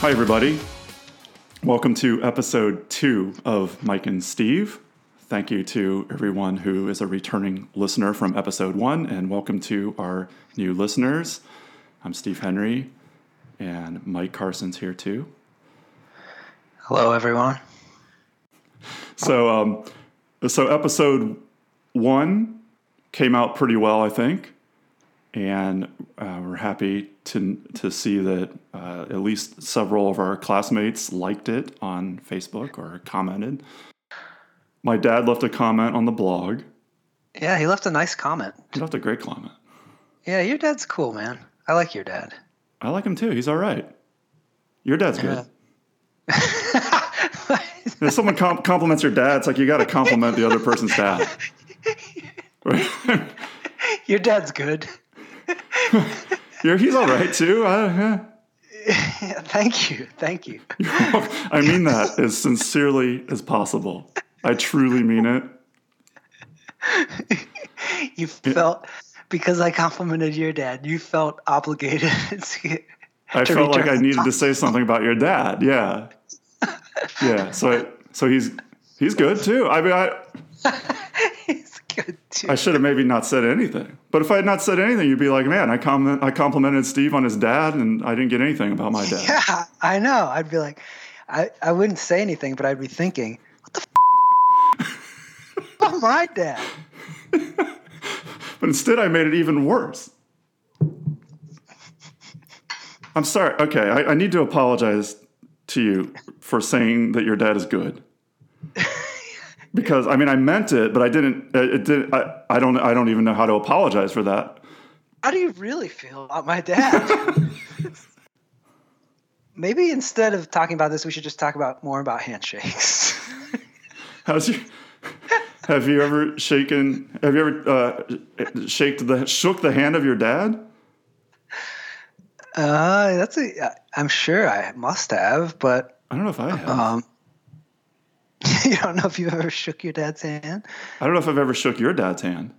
Hi, everybody. Welcome to episode 2 of Mike and Steve. Thank you to everyone who is a returning listener from episode 1, and welcome to our new listeners. I'm Steve Henry, and Mike Carson's here too. Hello, everyone. So episode 1 came out pretty well, I think, and we're happy to see that at least several of our classmates liked it on Facebook or commented. My dad left a comment on the blog. Yeah, he left a nice comment. He left a great comment. Yeah, your dad's cool, man. I like your dad. I like him too. He's all right. Your dad's good. If someone compliments your dad, it's like you got to compliment the other person's dad. Your dad's good. He's all right too. Yeah, thank you. I mean that as sincerely as possible. I truly mean it. You felt, because I complimented your dad, you felt obligated. I felt like I needed to say something about your dad. Yeah. Yeah. So he's good too. I mean, He's good too. I should have maybe not said anything. But if I had not said anything, you'd be like, man, I complimented Steve on his dad and I didn't get anything about my dad. Yeah, I know. I'd be like, I wouldn't say anything, but I'd be thinking, what the about my dad? But instead, I made it even worse. I'm sorry. Okay, I need to apologize to you for saying that your dad is good. Because I mean, I meant it, but I didn't. I don't even know how to apologize for that. How do you really feel about my dad? Maybe instead of talking about this, we should just talk more about handshakes. Have you ever shook the hand of your dad? I'm sure I must have, but I don't know if I have. You don't know if you ever shook your dad's hand? I don't know if I've ever shook your dad's hand.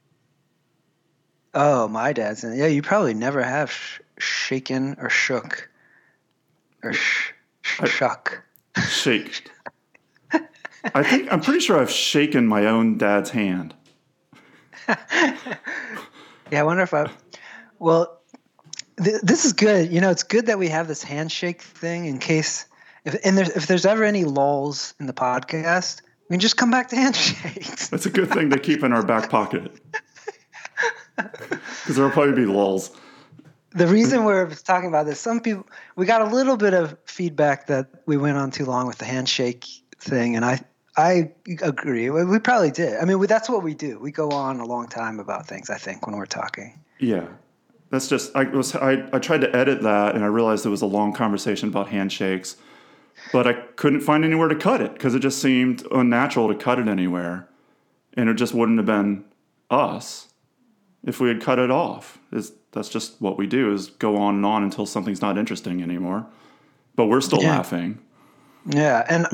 Oh, my dad's hand. Yeah, you probably never have shaken or shook or shuck. Shaked. I'm pretty sure I've shaken my own dad's hand. Yeah, I wonder if well, this is good. You know, it's good that we have this handshake thing in case, if there's ever any lulls in the podcast, we can just come back to handshakes. That's a good thing to keep in our back pocket. Because there'll probably be lulls. The reason we're talking about this, we got a little bit of feedback that we went on too long with the handshake thing, and I agree. We probably did. I mean, that's what we do. We go on a long time about things, I think, when we're talking. Yeah. That's just, I tried to edit that, and I realized it was a long conversation about handshakes, but I couldn't find anywhere to cut it because it just seemed unnatural to cut it anywhere, and it just wouldn't have been us if we had cut it off. That's just what we do, is go on and on until something's not interesting anymore, but we're still laughing. Yeah, and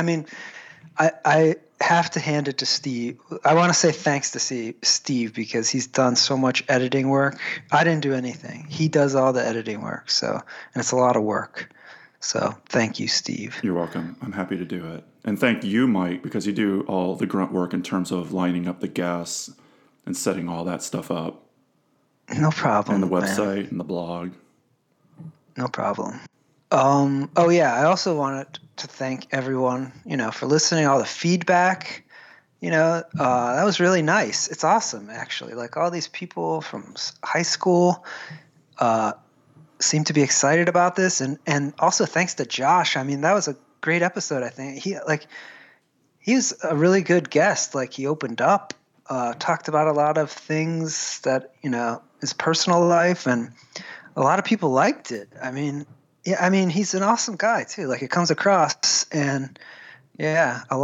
I have to hand it to Steve. I want to say thanks to Steve because he's done so much editing work. I didn't do anything. He does all the editing work, and it's a lot of work. So thank you, Steve. You're welcome. I'm happy to do it. And thank you, Mike, because you do all the grunt work in terms of lining up the guests and setting all that stuff up. No problem. And the website and the blog. No problem. Oh yeah, I also wanted to thank everyone, for listening, all the feedback, that was really nice. It's awesome, actually. Like, all these people from high school seem to be excited about this, and also thanks to Josh. I mean, that was a great episode, I think. He was a really good guest. Like, he opened up, talked about a lot of things that, his personal life, and a lot of people liked it. I mean, he's an awesome guy too. Like, it comes across, and yeah, got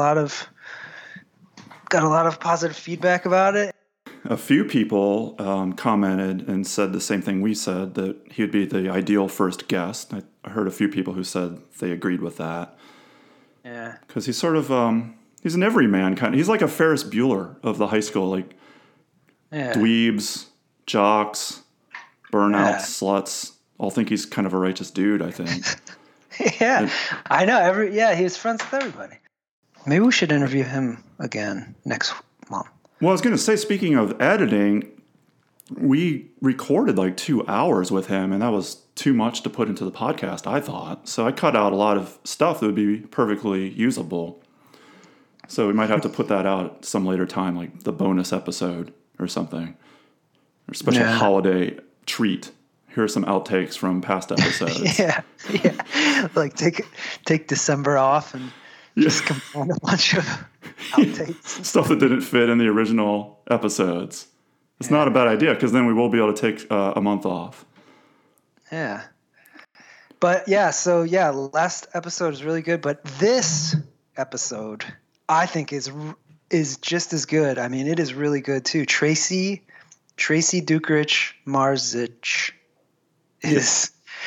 a lot of positive feedback about it. A few people commented and said the same thing we said, that he would be the ideal first guest. I heard a few people who said they agreed with that. Yeah, because he's sort of he's an everyman kind of. He's like a Ferris Bueller of the high school, like dweebs, jocks, burnouts, sluts. All think he's kind of a righteous dude, I think. Yeah, I know. He was friends with everybody. Maybe we should interview him again next month. Well, I was going to say, speaking of editing, we recorded like 2 hours with him, and that was too much to put into the podcast, I thought. So I cut out a lot of stuff that would be perfectly usable. So we might have to put that out some later time, like the bonus episode or something, or special holiday treat. Here are some outtakes from past episodes. yeah. Like take December off and just combine a bunch of outtakes. Stuff that didn't fit in the original episodes. It's not a bad idea, because then we will be able to take a month off. Yeah. But last episode is really good, but this episode I think is just as good. I mean, it is really good too. Tracy Dukrich Marzic is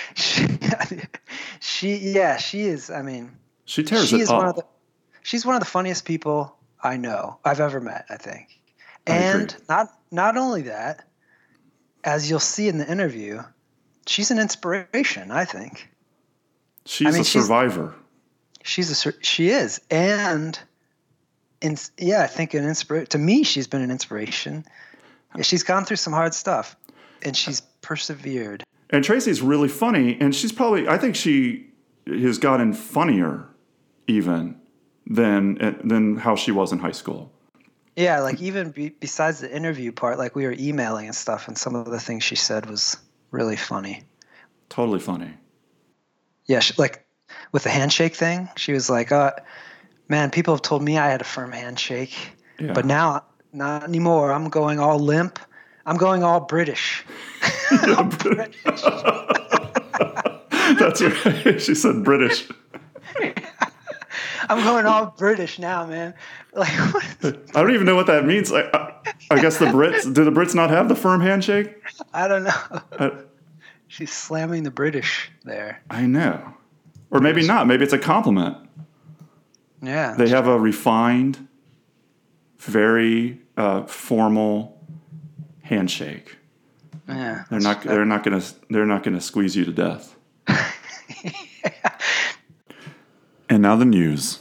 she is. I mean, she tears it up. She's one of the funniest people I've ever met, I think. And not only that, as you'll see in the interview, she's an inspiration, I think. She's a survivor. She is. And I think an inspiration. To me, she's been an inspiration. She's gone through some hard stuff, and she's persevered. And Tracy's really funny, and I think she has gotten funnier even than how she was in high school. Yeah, like even besides the interview part, like we were emailing and stuff, and some of the things she said was really funny. Totally funny. Yeah, like with the handshake thing, she was like, man, people have told me I had a firm handshake, but now not anymore. I'm going all limp. I'm going all British. British. That's right. She said British. I'm going all British now, man. Like, I don't even know what that means. I guess do the Brits not have the firm handshake? I don't know. She's slamming the British there. I know. Or maybe not. Maybe it's a compliment. Yeah. They have a refined, very formal handshake. Yeah. They're not gonna squeeze you to death. Yeah. And now the news.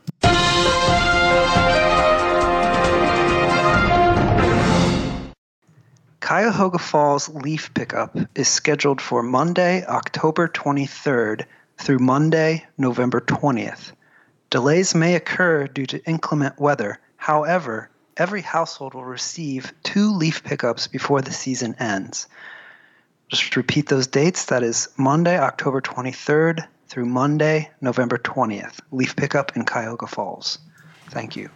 Cuyahoga Falls leaf pickup is scheduled for Monday, October 23rd through Monday, November 20th. Delays may occur due to inclement weather. However, every household will receive 2 leaf pickups before the season ends. Just repeat those dates. That is Monday, October 23rd through Monday, November 20th. Leaf pickup in Cuyahoga Falls. Thank you.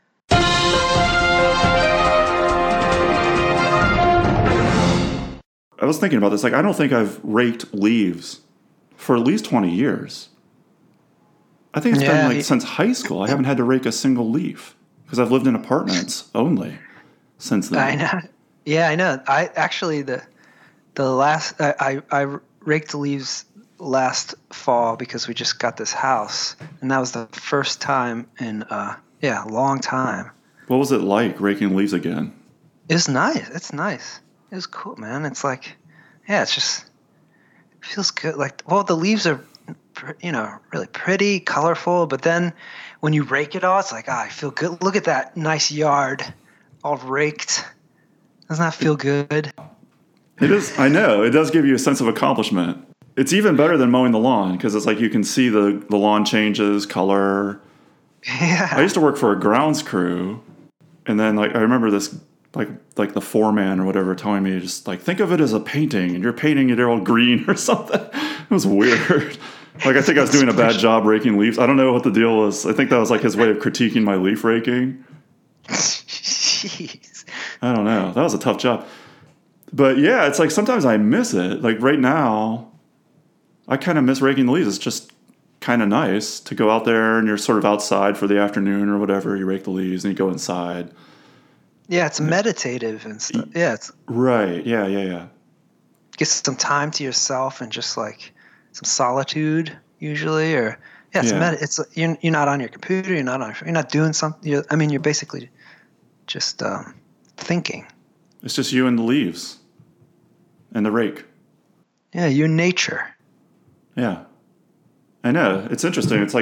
I was thinking about this. Like, I don't think I've raked leaves for at least 20 years. I think it's been since high school. I haven't had to rake a single leaf because I've lived in apartments only since then. I know. Yeah, I know. I actually the last I raked the leaves last fall because we just got this house, and that was the first time in a long time. What was it like raking leaves again? It was nice. It's nice. It was cool, man. It's like, it feels good. Like, well, the leaves are, really pretty, colorful. But then when you rake it all, it's like, I feel good. Look at that nice yard, all raked. Doesn't that feel good? It is. I know. It does give you a sense of accomplishment. It's even better than mowing the lawn because it's like you can see the lawn changes, color. Yeah. I used to work for a grounds crew, and then I remember this. Like the foreman or whatever telling me, just like, think of it as a painting and you're painting it all green or something. It was weird. Like, I think I was doing a bad job raking leaves. I don't know what the deal was. I think that was like his way of critiquing my leaf raking. Jeez. I don't know. That was a tough job. But yeah, it's like sometimes I miss it. Like right now, I kind of miss raking the leaves. It's just kind of nice to go out there and you're sort of outside for the afternoon or whatever. You rake the leaves and you go inside. Yeah, it's meditative and stuff. Yeah, it's right. Yeah. Get some time to yourself and just like some solitude usually, or it's you're not on your computer. You're not doing something. You're basically just thinking. It's just you and the leaves and the rake. Yeah, you and nature. Yeah. I know. It's interesting. It's like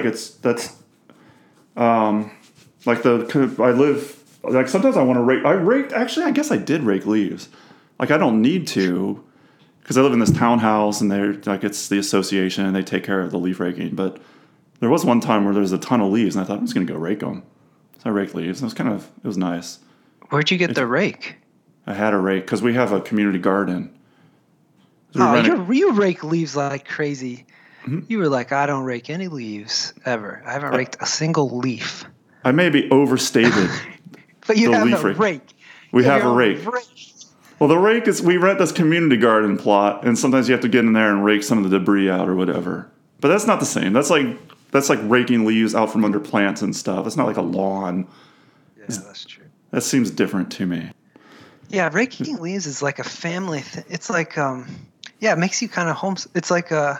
sometimes I want to rake. Actually, I guess I did rake leaves. Like, I don't need to, because I live in this townhouse and they're like, it's the association and they take care of the leaf raking. But there was one time where there was a ton of leaves and I thought I was going to go rake them. So I raked leaves. It was nice. Where'd you get the rake? I had a rake because we have a community garden. So you rake leaves like crazy. Mm-hmm. You were like, I don't rake any leaves ever. I haven't raked a single leaf. I may be overstated. But you have a rake. We have a rake. Well, the rake is, we rent this community garden plot, and sometimes you have to get in there and rake some of the debris out or whatever. But that's not the same. That's like raking leaves out from under plants and stuff. It's not like a lawn. Yeah, that's true. That seems different to me. Yeah, raking leaves is like a family thing. It's like, it makes you kind of it's like a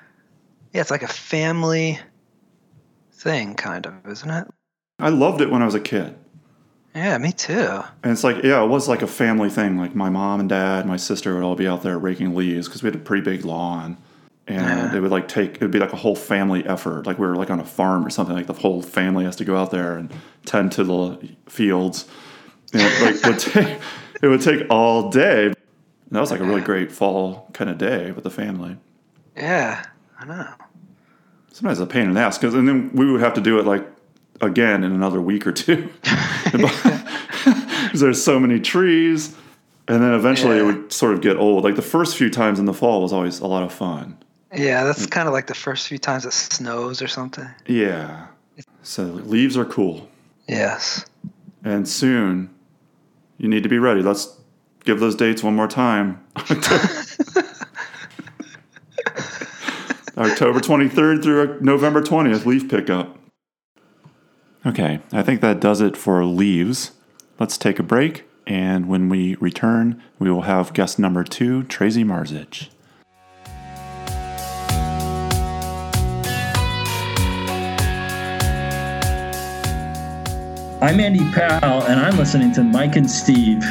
family thing, kind of, isn't it? I loved it when I was a kid. Yeah, me too. And it's like, it was like a family thing. Like my mom and dad, my sister would all be out there raking leaves because we had a pretty big lawn. And it would be like a whole family effort. Like we were like on a farm or something. Like the whole family has to go out there and tend to the fields. And it would take all day. And that was like a really great fall kind of day with the family. Yeah, I know. Sometimes it's a pain in the ass and then we would have to do it like again in another week or two. Because there's so many trees. And then eventually it would sort of get old. Like the first few times in the fall was always a lot of fun. Yeah, that's kind of like the first few times it snows or something. Yeah. So leaves are cool. Yes. And soon, you need to be ready. Let's give those dates one more time. October 23rd through November 20th, leaf pickup. Okay, I think that does it for leaves. Let's take a break, and when we return, we will have guest number 2, Tracy Marzich. I'm Andy Powell, and I'm listening to Mike and Steve.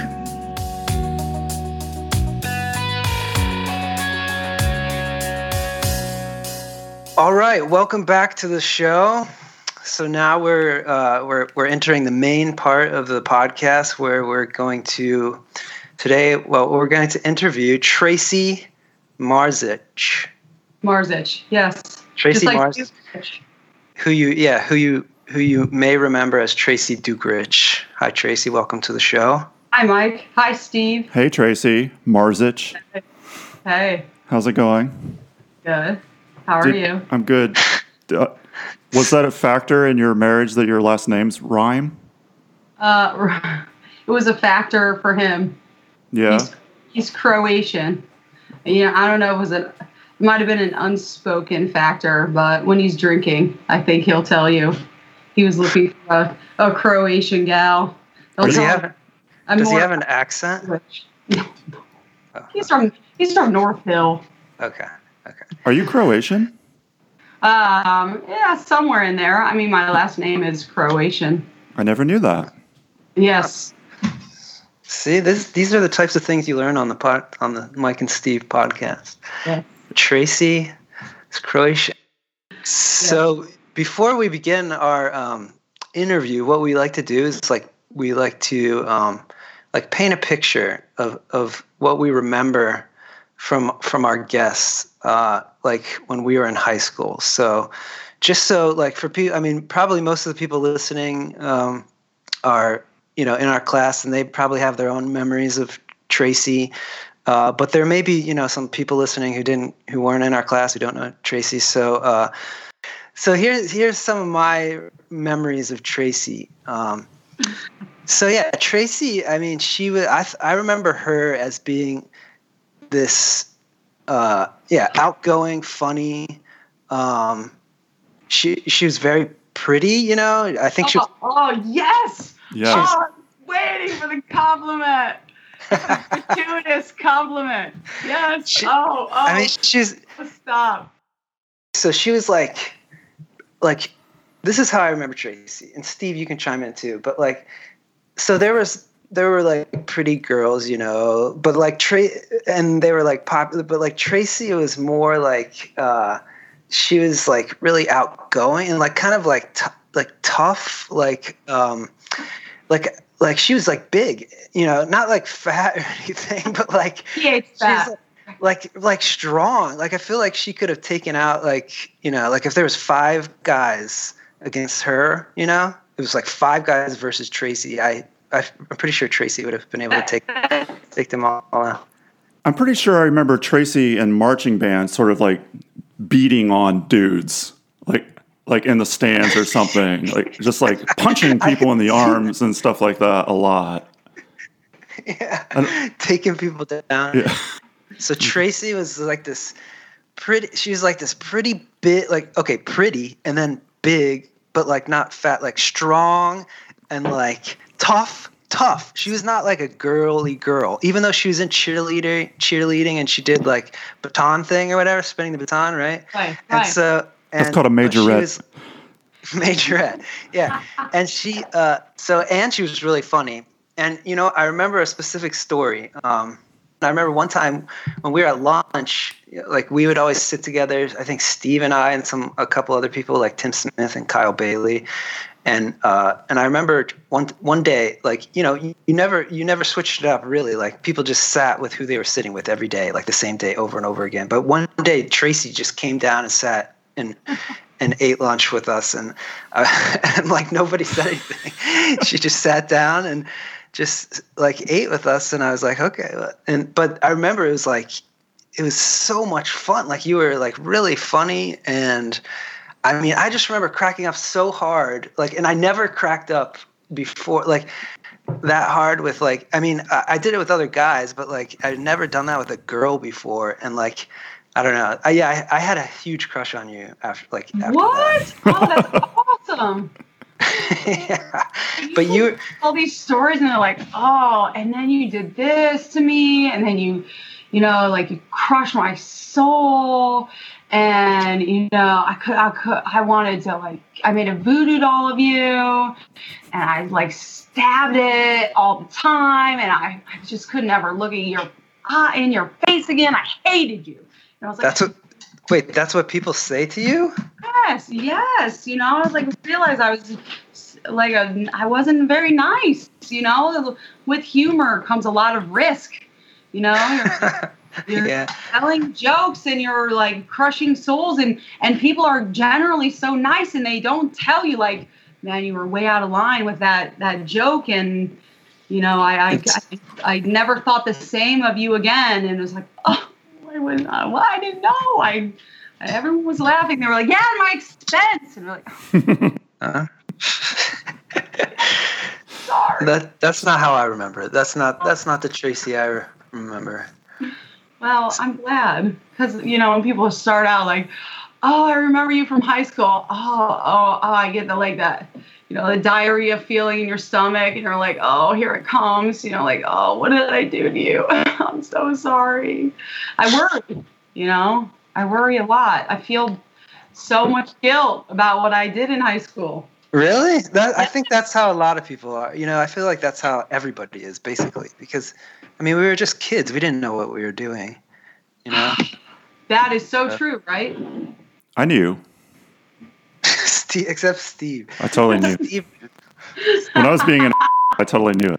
All right, welcome back to the show. So now we're entering the main part of the podcast where we're going to interview Tracy Marzich. Marzich, yes. Tracy Marzich. Who you may remember as Tracy Dukerich. Hi, Tracy. Welcome to the show. Hi, Mike. Hi, Steve. Hey, Tracy Marzich. Hey. How's it going? Good. How are you? I'm good. Was that a factor in your marriage that your last names rhyme? It was a factor for him. Yeah. He's Croatian. I don't know. It might have been an unspoken factor, but when he's drinking, I think he'll tell you he was looking for a Croatian gal. Does he have an accent? No. He's from North Hill. Okay. Are you Croatian? Yeah, somewhere in there. I mean, my last name is Croatian. I never knew that. Yes. See, these are the types of things you learn on the Mike and Steve podcast. Yeah. Tracy is Croatian. So before we begin our interview, what we like to do is we like to paint a picture of what we remember from our guests, like when we were in high school. So just for people, I mean, probably most of the people listening are, in our class, and they probably have their own memories of Tracy. But there may be, some people listening who weren't in our class, who don't know Tracy. So here's some of my memories of Tracy. Tracy, I mean, she was, I remember her as being this, outgoing, funny. She was very pretty, I think she was. Oh, yes. Yeah. Oh, I'm waiting for the compliment. Gratuitous compliment. Yes. I mean, Stop. So she was like, this is how I remember Tracy. And Steve, you can chime in too. But so there were like pretty girls, but and they were like popular. But like Tracy was more like, she was like really outgoing and like kind of like tough, like she was like big, you know, not like fat or anything, but like Yeah, it's fat. like strong. Like I feel like she could have taken out like, you know, like if there was 5 guys against her, you know, it was like 5 guys versus Tracy. I'm pretty sure Tracy would have been able to take them all out. I'm pretty sure I remember Tracy and marching band sort of like beating on dudes, like in the stands or something, like just like punching people in the arms and stuff like that a lot. Yeah, taking people down. Yeah. So Tracy was like this pretty. She was like this pretty big, like okay, pretty, and then big, but like not fat, like strong and like tough. She was not like a girly girl, even though she was in cheerleading, and she did like baton thing or whatever, spinning the baton, right? Right. And so That's called a majorette. Majorette, yeah. And she was really funny. And you know, I remember a specific story. I remember one time when we were at lunch, like we would always sit together. I think Steve and I and a couple other people like Tim Smith and Kyle Bailey. And I remember one day, like, you know, you never switched it up really. Like people just sat with who they were sitting with every day, like the same day over and over again. But one day Tracy just came down and sat and ate lunch with us, and like nobody said anything. She just sat down and just like ate with us, and I was like, okay. But I remember it was so much fun. Like you were like really funny, and I mean, I just remember cracking up so hard, like, and I never cracked up before, like that hard with like, I mean, I did it with other guys, but like I'd never done that with a girl before, and like, I don't know, I had a huge crush on you after what? that. Oh, that's awesome. Yeah. But you all these stories, and they're like, oh, and then you did this to me, and then you know, like you crushed my soul. And, you know, I wanted to, like, I made a voodoo doll of you, and I, like, stabbed it all the time, and I just could never look at in your face again. I hated you. And I was like, that's what people say to you? Yes. You know, I was like, realized I was like, I wasn't very nice, you know. With humor comes a lot of risk, you know. You're telling jokes and you're like crushing souls, and people are generally so nice, and they don't tell you like, man, you were way out of line with that joke, and you know, I never thought the same of you again, and it was like, oh, I didn't know. Everyone was laughing. They were like, yeah, at my expense, and we're like, sorry. That's not how I remember it. That's not the Tracy I remember. Well, I'm glad, because, you know, when people start out like, oh, I remember you from high school. Oh, I get that, you know, the diarrhea feeling in your stomach, and you're like, oh, here it comes. You know, like, oh, what did I do to you? I'm so sorry. I worry, you know, I worry a lot. I feel so much guilt about what I did in high school. Really? I think that's how a lot of people are. You know, I feel like that's how everybody is, basically, because I mean, we were just kids. We didn't know what we were doing, you know? That is so true, right? I knew. Steve, except Steve. I totally knew. Steve. When I was being an I totally knew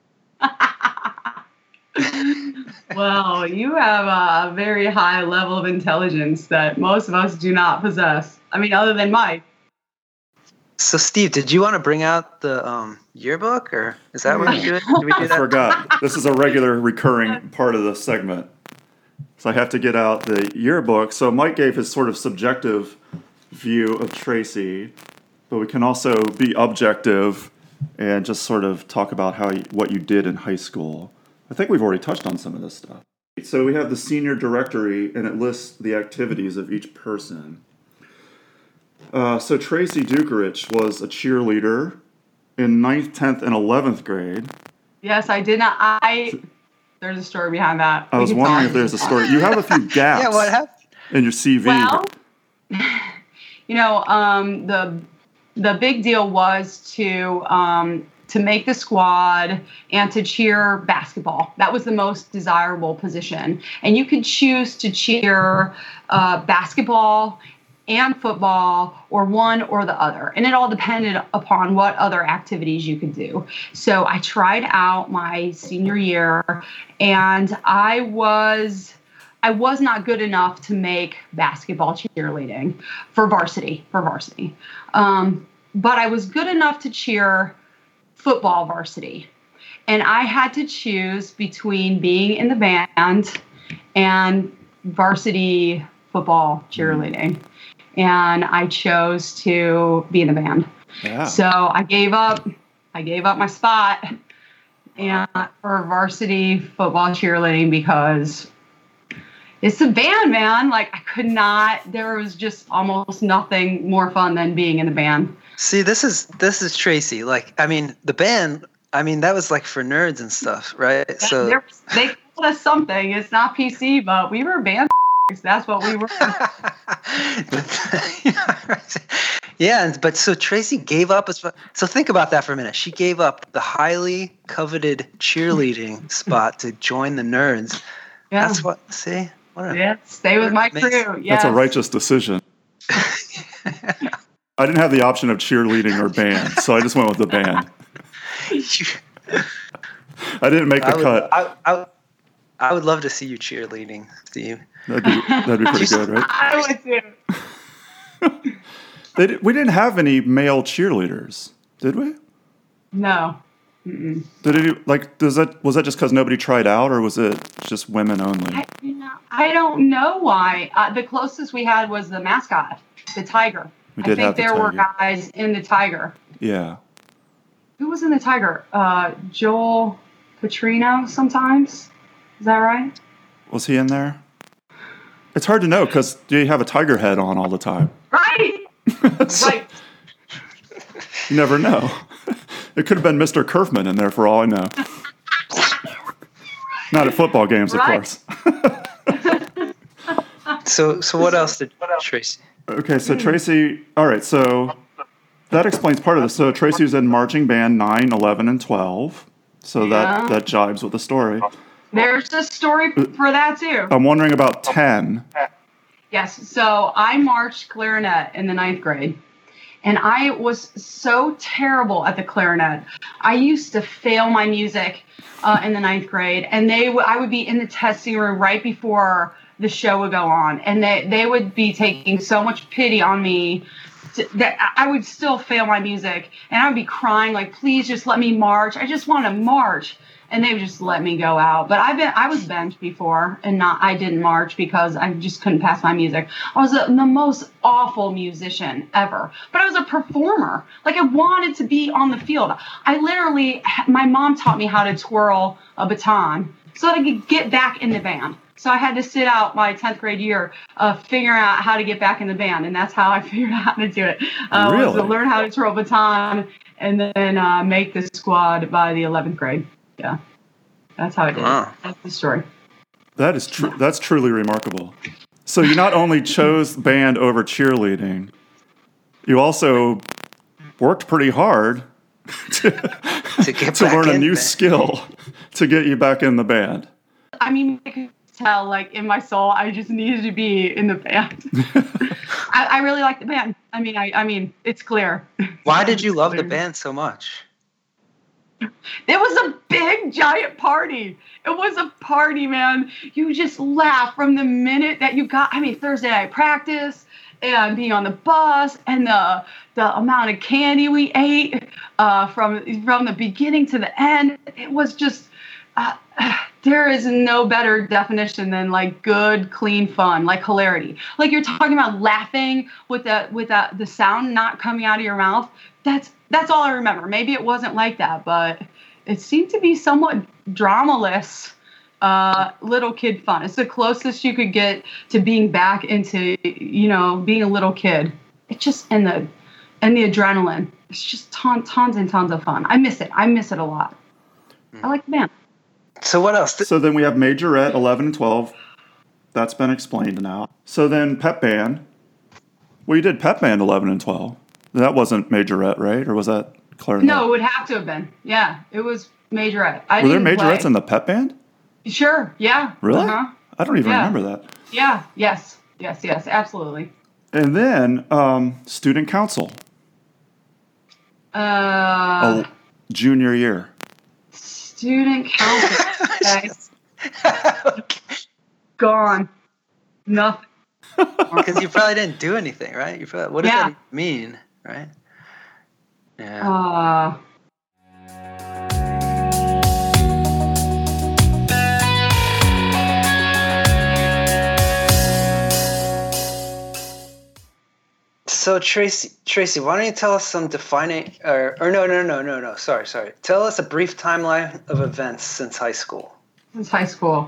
it. Well, you have a very high level of intelligence that most of us do not possess. I mean, other than Mike. So, Steve, did you want to bring out the yearbook, or is that what you did? Did we do I that? forgot. This is a regular recurring part of the segment. So I have to get out the yearbook. So Mike gave his sort of subjective view of Tracy, but we can also be objective and just sort of talk about what you did in high school. I think we've already touched on some of this stuff. So we have the senior directory, and it lists the activities of each person. So Tracy Dukerich was a cheerleader in 9th, 10th, and 11th grade. Yes, I did not. There's a story behind that. I was wondering if there's a story. You have a few gaps Yeah, what happened? in your CV. Well, you know, the big deal was to make the squad and to cheer basketball. That was the most desirable position. And you could choose to cheer basketball and football, or one or the other. And it all depended upon what other activities you could do. So I tried out my senior year, and I was not good enough to make basketball cheerleading for varsity. But I was good enough to cheer football varsity. And I had to choose between being in the band and varsity football cheerleading. And I chose to be in the band. Yeah. So I gave up my spot and for varsity football cheerleading because it's a band, man. Like there was just almost nothing more fun than being in the band. See, this is Tracy. Like, I mean, the band, that was like for nerds and stuff, right? Yeah, so they called us something. It's not PC, but we were band. That's what we were. Yeah, but so Tracy gave up. So think about that for a minute. She gave up the highly coveted cheerleading spot to join the nerds. Yeah. That's what. See. Stay with my crew. Yes. That's a righteous decision. I didn't have the option of cheerleading or band, so I just went with the band. I didn't make the cut. I would love to see you cheerleading, Steve. That'd be pretty good, right? I would too. We didn't have any male cheerleaders, did we? No. Mm-mm. Was that just because nobody tried out, or was it just women only? I don't know why. The closest we had was the mascot, the tiger. I think there were guys in the tiger. Yeah. Who was in the tiger? Joel Petrino sometimes. Is that right? Was he in there? It's hard to know because you have a tiger head on all the time. Right. Right. You never know. It could have been Mr. Kerfman in there for all I know. Not at football games, of course. So what else did Tracy? Okay, so Tracy, all right, so that explains part of this. So Tracy's in marching band 9, 11, and 12. So that jives with the story. There's a story for that too. I'm wondering about 10. Yes, so I marched clarinet in the 9th grade. And I was so terrible at the clarinet. I used to fail my music in the 9th grade. And I would be in the testing room right before the show would go on. And they would be taking so much pity on me that I would still fail my music. And I would be crying like, please just let me march. I just want to march. And they would just let me go out. But I was benched before, and I didn't march because I just couldn't pass my music. I was the most awful musician ever. But I was a performer. Like, I wanted to be on the field. My mom taught me how to twirl a baton so that I could get back in the band. So I had to sit out my 10th grade year figuring out how to get back in the band. And that's how I figured out how to do it. Really? Was to learn how to twirl a baton and then make the squad by the 11th grade. Yeah, that's how I did it. That's the story. That is true. That's truly remarkable. So you not only chose band over cheerleading, you also worked pretty hard to learn a new skill to get you back in the band. I mean, I could tell, like, in my soul, I just needed to be in the band. I really like the band. I mean, it's clear. Why did you love the band so much? It was a big, giant party. It was a party, man. You just laugh from the minute that you got, Thursday night practice and being on the bus and the amount of candy we ate from the beginning to the end. It was just, there is no better definition than like good, clean fun, like hilarity. Like you're talking about laughing with the sound not coming out of your mouth. That's all I remember. Maybe it wasn't like that, but it seemed to be somewhat dramaless, little kid fun. It's the closest you could get to being back into, being a little kid. It's just and the adrenaline. It's just tons and tons of fun. I miss it. I miss it a lot. I like the band. So what else? So then we have majorette 11 and 12. That's been explained now. So then pep band. Well, you did pep band 11 and 12. That wasn't majorette, right? Or was that clarinet? No, it would have to have been. Yeah, it was majorette. Were there majorettes in the pep band? Sure, yeah. Really? Uh-huh. I don't even remember that. Yeah, yes, absolutely. And then student council. Junior year. Student council. Okay. Gone. Nothing. Because you probably didn't do anything, right? What does that even mean, right? Yeah. So Tracy, why don't you tell us some defining, or no. Sorry. Tell us a brief timeline of events since high school. Since high school.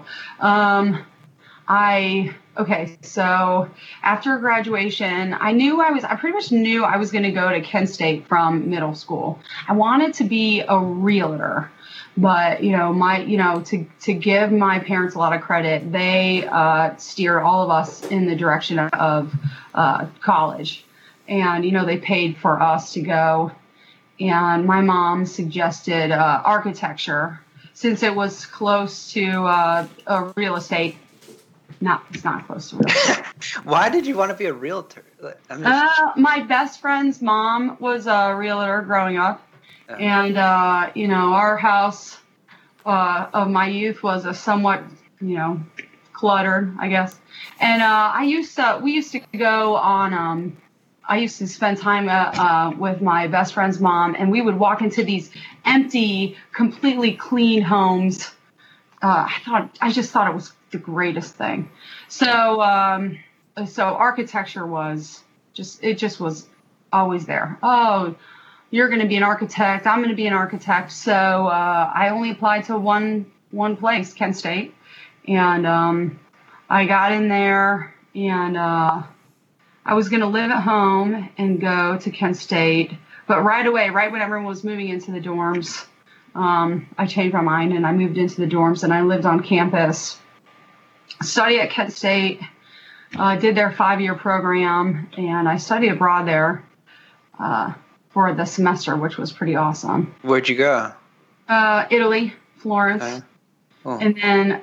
So after graduation, I pretty much knew I was going to go to Kent State from middle school. I wanted to be a realtor, but to give my parents a lot of credit, they steered all of us in the direction of college. And, they paid for us to go. And my mom suggested architecture since it was close to a real estate. It's not close to real estate. Why did you want to be a realtor? My best friend's mom was a realtor growing up. And, our house of my youth was a somewhat, cluttered, I guess. And we used to go on... I used to spend time with my best friend's mom, and we would walk into these empty, completely clean homes. I just thought it was the greatest thing. So architecture was was always there. Oh, you're going to be an architect. I'm going to be an architect. So I only applied to one place, Kent State, and I got in there and. I was going to live at home and go to Kent State, but right away, right when everyone was moving into the dorms, I changed my mind and I moved into the dorms and I lived on campus, studied at Kent State, did their 5-year program, and I studied abroad there for the semester, which was pretty awesome. Where'd you go? Italy, Florence. Okay. Oh. And then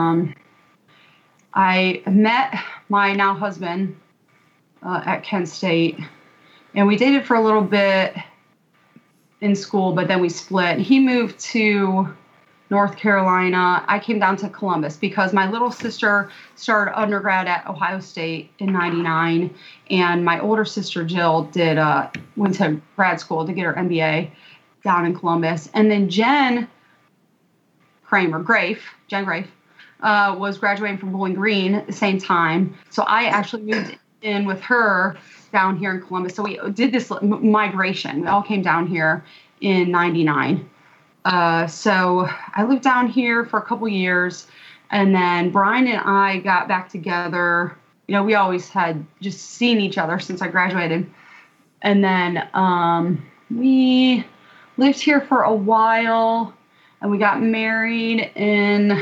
I met my now husband at Kent State, and we dated for a little bit in school, but then we split. He moved to North Carolina. I came down to Columbus because my little sister started undergrad at Ohio State in '99, and my older sister Jill went to grad school to get her MBA down in Columbus. And then Jen Grafe, was graduating from Bowling Green at the same time. So I actually moved in with her down here in Columbus. So we did this migration. We all came down here in '99. So I lived down here for a couple years, and then Brian and I got back together. We always had just seen each other since I graduated. And then we lived here for a while, and we got married in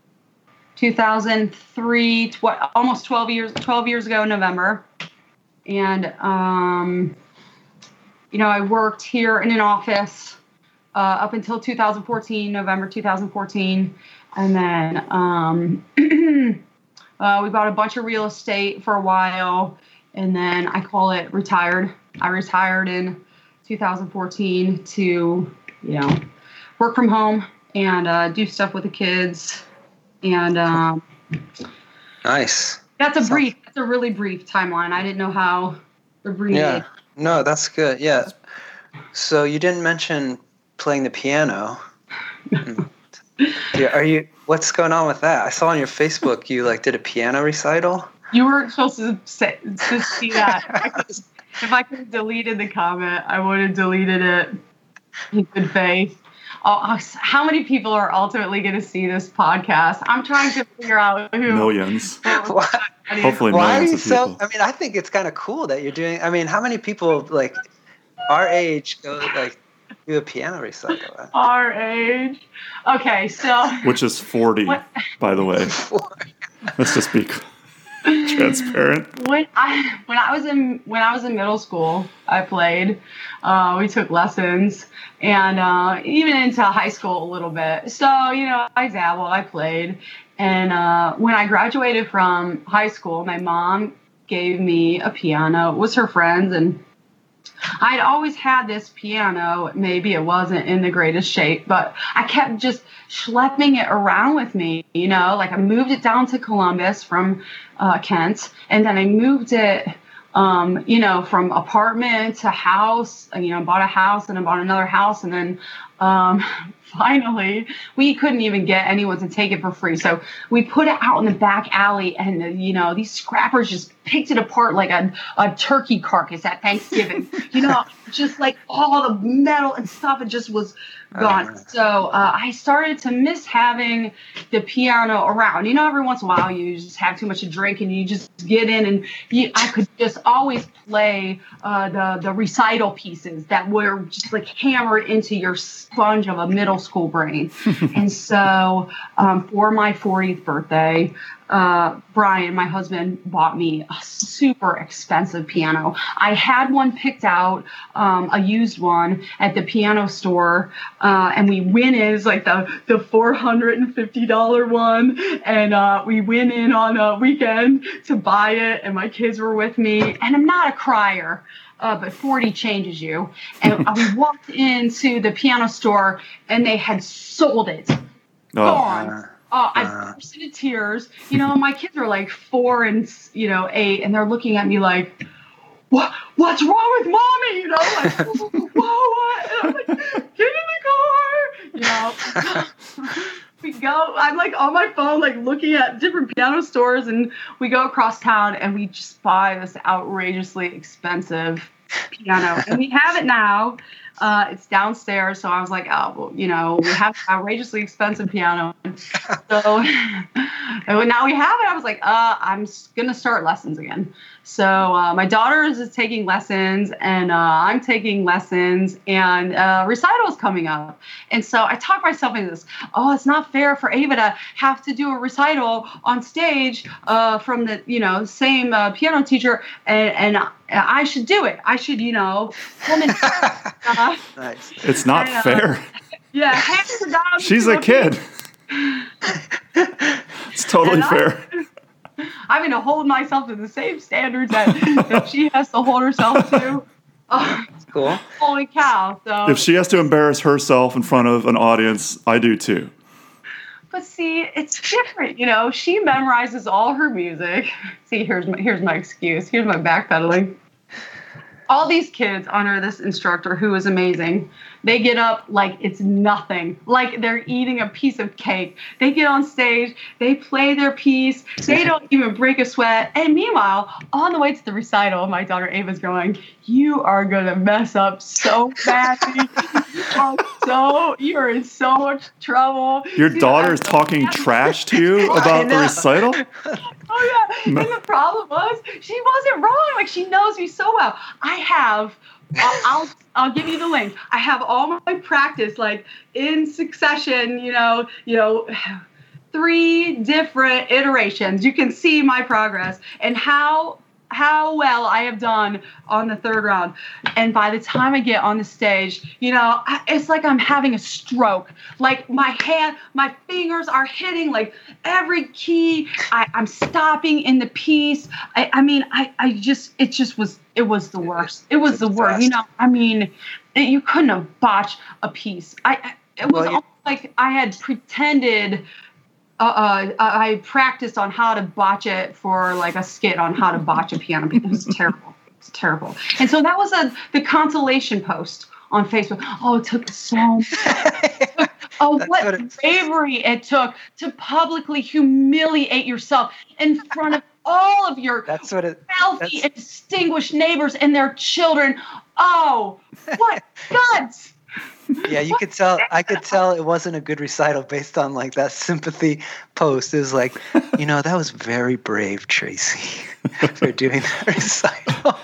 2003, almost 12 years ago in November. And, I worked here in an office up until November 2014. And then we bought a bunch of real estate for a while, and then I call it retired. I retired in 2014 to, work from home and do stuff with the kids. And nice. That's a really brief timeline. I didn't know how abbreviated. Yeah. No, that's good. Yeah. So you didn't mention playing the piano. What's going on with that? I saw on your Facebook you did a piano recital. You weren't supposed to see that. If I could have deleted the comment, I would have deleted it in good faith. How many people are ultimately going to see this podcast? I'm trying to figure out who. Millions. Hopefully why millions of people. I think it's kind of cool that you're doing. How many people our age go do a piano recital? Our age. Okay, so. Which is 40, by the way. Let's just be transparent. When I was in middle school, I played. We took lessons, and even into high school a little bit. So I dabbled, I played, and when I graduated from high school, my mom gave me a piano. It was her friend's, and I'd always had this piano. Maybe it wasn't in the greatest shape, but I kept just schlepping it around with me, like I moved it down to Columbus from Kent, and then I moved it, from apartment to house, bought a house and I bought another house. And then finally, we couldn't even get anyone to take it for free. So we put it out in the back alley, and, these scrappers just picked it apart like a turkey carcass at Thanksgiving. Just like all the metal and stuff, it just was gone. So I started to miss having the piano around. Every once in a while you just have too much to drink and you just get in, and I could just always play the recital pieces that were just like hammered into your sponge of a middle school brain. And so for my 40th birthday, Brian, my husband, bought me a super expensive piano. I had one picked out, a used one at the piano store, and we went in. It's like the $450 one, and we went in on a weekend to buy it, and my kids were with me, and I'm not a crier. But 40 changes you. And we walked into the piano store, and they had sold it. Gone. I burst into tears. My kids are like 4 and 8, and they're looking at me like, what's wrong with mommy? Like, what? And I'm like, get in the car. We go, I'm like on my phone, like looking at different piano stores, and we go across town and we just buy this outrageously expensive piano. And we have it now. It's downstairs. So I was like, we have an outrageously expensive piano. So now we have it. I was like, I'm going to start lessons again. So my daughter is taking lessons, and I'm taking lessons, and recital is coming up. And so I talk myself into this. It's not fair for Ava to have to do a recital on stage from the same piano teacher, and I should do it. I should nice. It's not fair. Yeah, hands her down. She's a kid. It's totally fair. I'm going to hold myself to the same standards that she has to hold herself to. Cool. Holy cow. So if she has to embarrass herself in front of an audience, I do too. But see, it's different. She memorizes all her music. See, here's my excuse. Here's my backpedaling. All these kids under this instructor who is amazing, they get up like it's nothing, like they're eating a piece of cake. They get on stage, they play their piece, they don't even break a sweat. And meanwhile, on the way to the recital, my daughter Ava's going, you are going to mess up so badly. You are in so much trouble. Your daughter is talking trash to you about the recital? Oh, yeah. And the problem was, she wasn't wrong. Like, she knows me so well. I have, I'll give you the link. I have all my practice, like, in succession, 3 different iterations. You can see my progress and how well I have done on the 3rd round. And by the time I get on the stage, it's like I'm having a stroke. Like my fingers are hitting like every key. I'm stopping in the piece. It was the worst. It was the worst. You couldn't have botched a piece. It was almost like I had pretended. I practiced on how to botch it for like a skit on how to botch a piano. It was terrible. It's terrible. And so that was the consolation post on Facebook. Oh, it took so much. What bravery it took to publicly humiliate yourself in front of all of your wealthy and distinguished neighbors and their children. Oh, what guts! Yeah, you could tell. I could tell it wasn't a good recital based on like that sympathy post. It was like, that was very brave, Tracy, for doing that recital.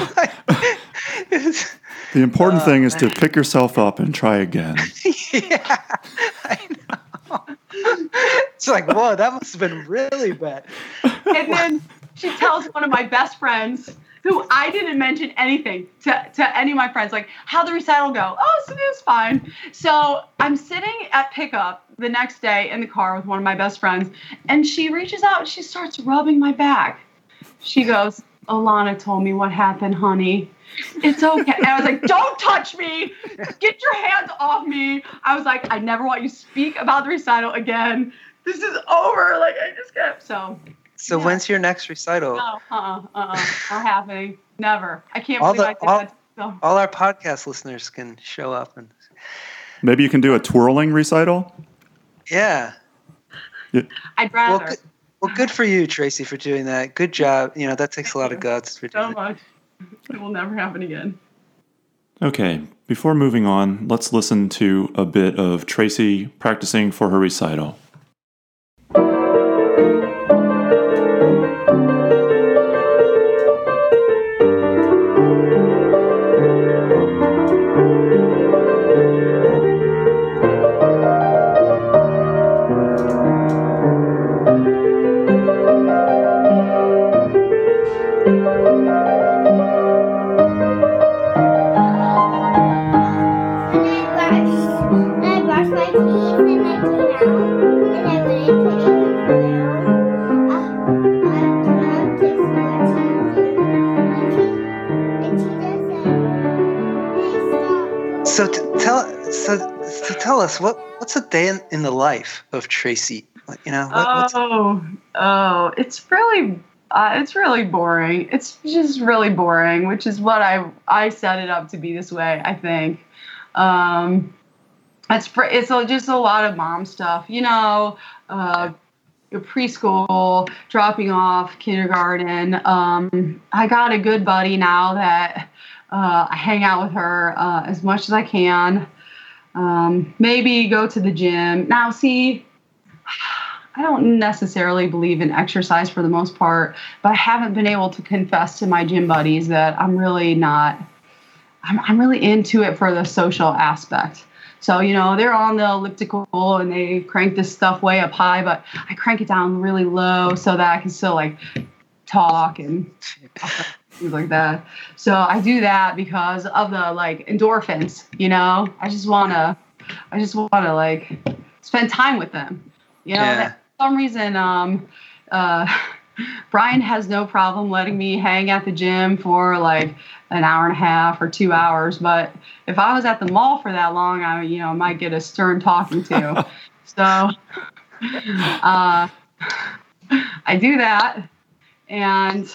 The important thing is to pick yourself up and try again. Yeah, I know. It's like, whoa, that must have been really bad. And then she tells one of my best friends, who I didn't mention anything to any of my friends, like, how'd the recital go? Oh, so it was fine. So I'm sitting at pickup the next day in the car with one of my best friends, and she reaches out and she starts rubbing my back. She goes, Alana told me what happened, honey. It's okay. And I was like, don't touch me. Get your hands off me. I was like, I never want you to speak about the recital again. This is over. Like, I just kept, So yeah. When's your next recital? No, not happening. Never. I can't believe I did that. So. All our podcast listeners can show up. And maybe you can do a twirling recital? Yeah. I'd rather. Well, good for you, Tracy, for doing that. Good job. That takes a lot of guts for doing so much. It will never happen again. Okay, before moving on, let's listen to a bit of Tracy practicing for her recital. So tell us what's a day in the life of Tracy? It's really boring. It's just really boring, which is what I set it up to be this way. I think it's just a lot of mom stuff. Preschool, dropping off, kindergarten. I got a good buddy now that I hang out with her as much as I can. Maybe go to the gym. Now, see, I don't necessarily believe in exercise for the most part, but I haven't been able to confess to my gym buddies that I'm really into it for the social aspect. So, they're on the elliptical and they crank this stuff way up high, but I crank it down really low so that I can still talk and things like that. So I do that because of the endorphins, I just want to spend time with them, Yeah. For some reason, Brian has no problem letting me hang at the gym for an hour and a half or 2 hours. But if I was at the mall for that long, I might get a stern talking to. So I do that. And,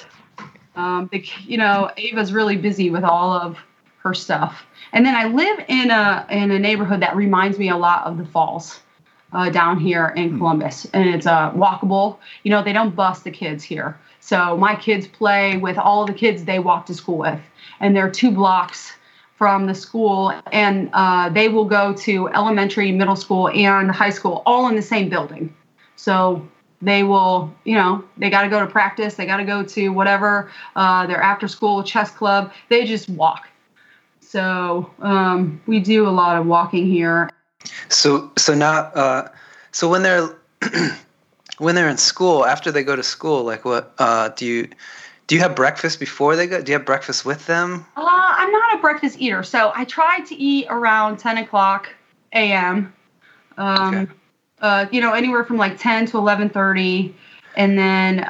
Ava's really busy with all of her stuff. And then I live in a neighborhood that reminds me a lot of the Falls. Down here in Columbus, and it's walkable. They don't bus the kids here, so my kids play with all the kids they walk to school with, and they're 2 blocks from the school, and they will go to elementary, middle school, and high school all in the same building. So they will, they got to go to practice, they got to go to whatever their after school chess club. They just walk. So we do a lot of walking here. So now, so when they're in school, after they go to school, what do you have breakfast before they go? Do you have breakfast with them? I'm not a breakfast eater, so I try to eat around 10 o'clock a.m. Okay. Anywhere from 10 to 11:30, and then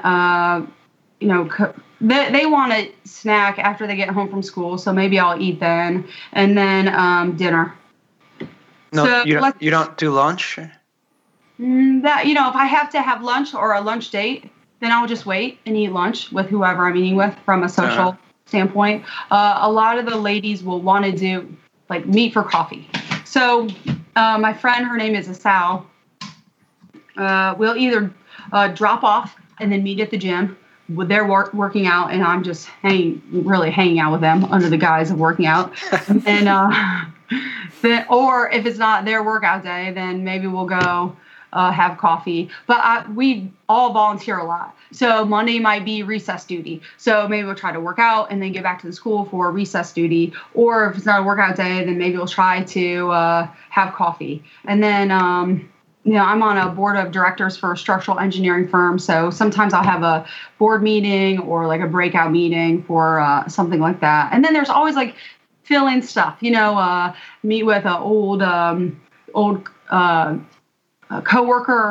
they want to snack after they get home from school, so maybe I'll eat then, and then dinner. No, so you don't do lunch? That if I have to have lunch or a lunch date, then I'll just wait and eat lunch with whoever I'm eating with from a social standpoint. A lot of the ladies will want to do meet for coffee. So my friend, her name is Asal. We'll either drop off and then meet at the gym. They're working out, and I'm just hanging out with them under the guise of working out. And then, or if it's not their workout day, then maybe we'll go have coffee. But we all volunteer a lot. So Monday might be recess duty. So maybe we'll try to work out and then get back to the school for recess duty. Or if it's not a workout day, then maybe we'll try to have coffee. And then I'm on a board of directors for a structural engineering firm. So sometimes I'll have a board meeting or a breakout meeting for something like that. And then there's always fill-in stuff, meet with an old coworker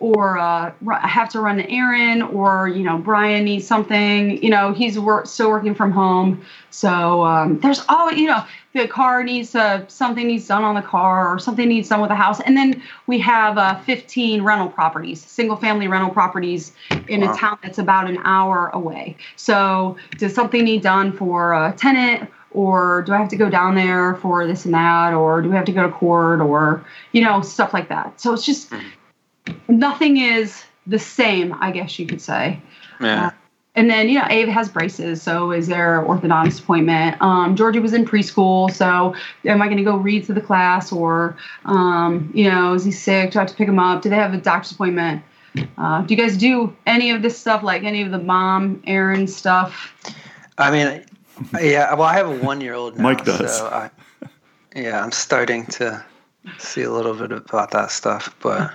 or have to run an errand, or, Brian needs something, he's still working from home. So there's always, the car needs something needs done on the car, or something needs done with the house. And then we have 15 rental properties, single family rental properties in a town that's about an hour away. So does something need done for a tenant, or do I have to go down there for this and that, or do we have to go to court, or, stuff like that. So it's just, nothing is the same, I guess you could say. Yeah. And then, Ava has braces, so is there an orthodontist appointment? Georgie was in preschool, so am I going to go read to the class, or, is he sick? Do I have to pick him up? Do they have a doctor's appointment? Do you guys do any of this stuff, like any of the mom errand stuff? I mean, yeah, well, I have a 1-year-old now. Mike does. So I'm starting to see a little bit about that stuff, but...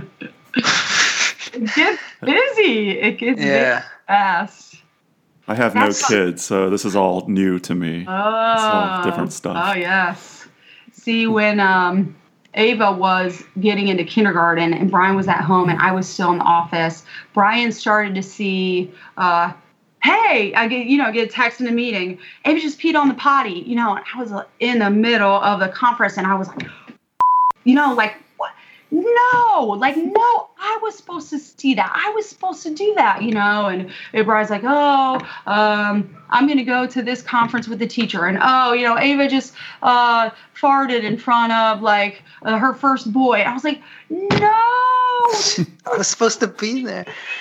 It gets busy. It gets busy fast. I have no kids, so this is all new to me. It's all different stuff. Oh, yes. See, when Ava was getting into kindergarten and Brian was at home and I was still in the office, Brian started to see, hey, I get a text in a meeting. Ava just peed on the potty, and I was in the middle of the conference and I was like, what? No, I was supposed to see that. I was supposed to do that, and Brian's like, I'm going to go to this conference with the teacher. And, Ava just farted in front of her first boy. I was like, no. I was supposed to be there.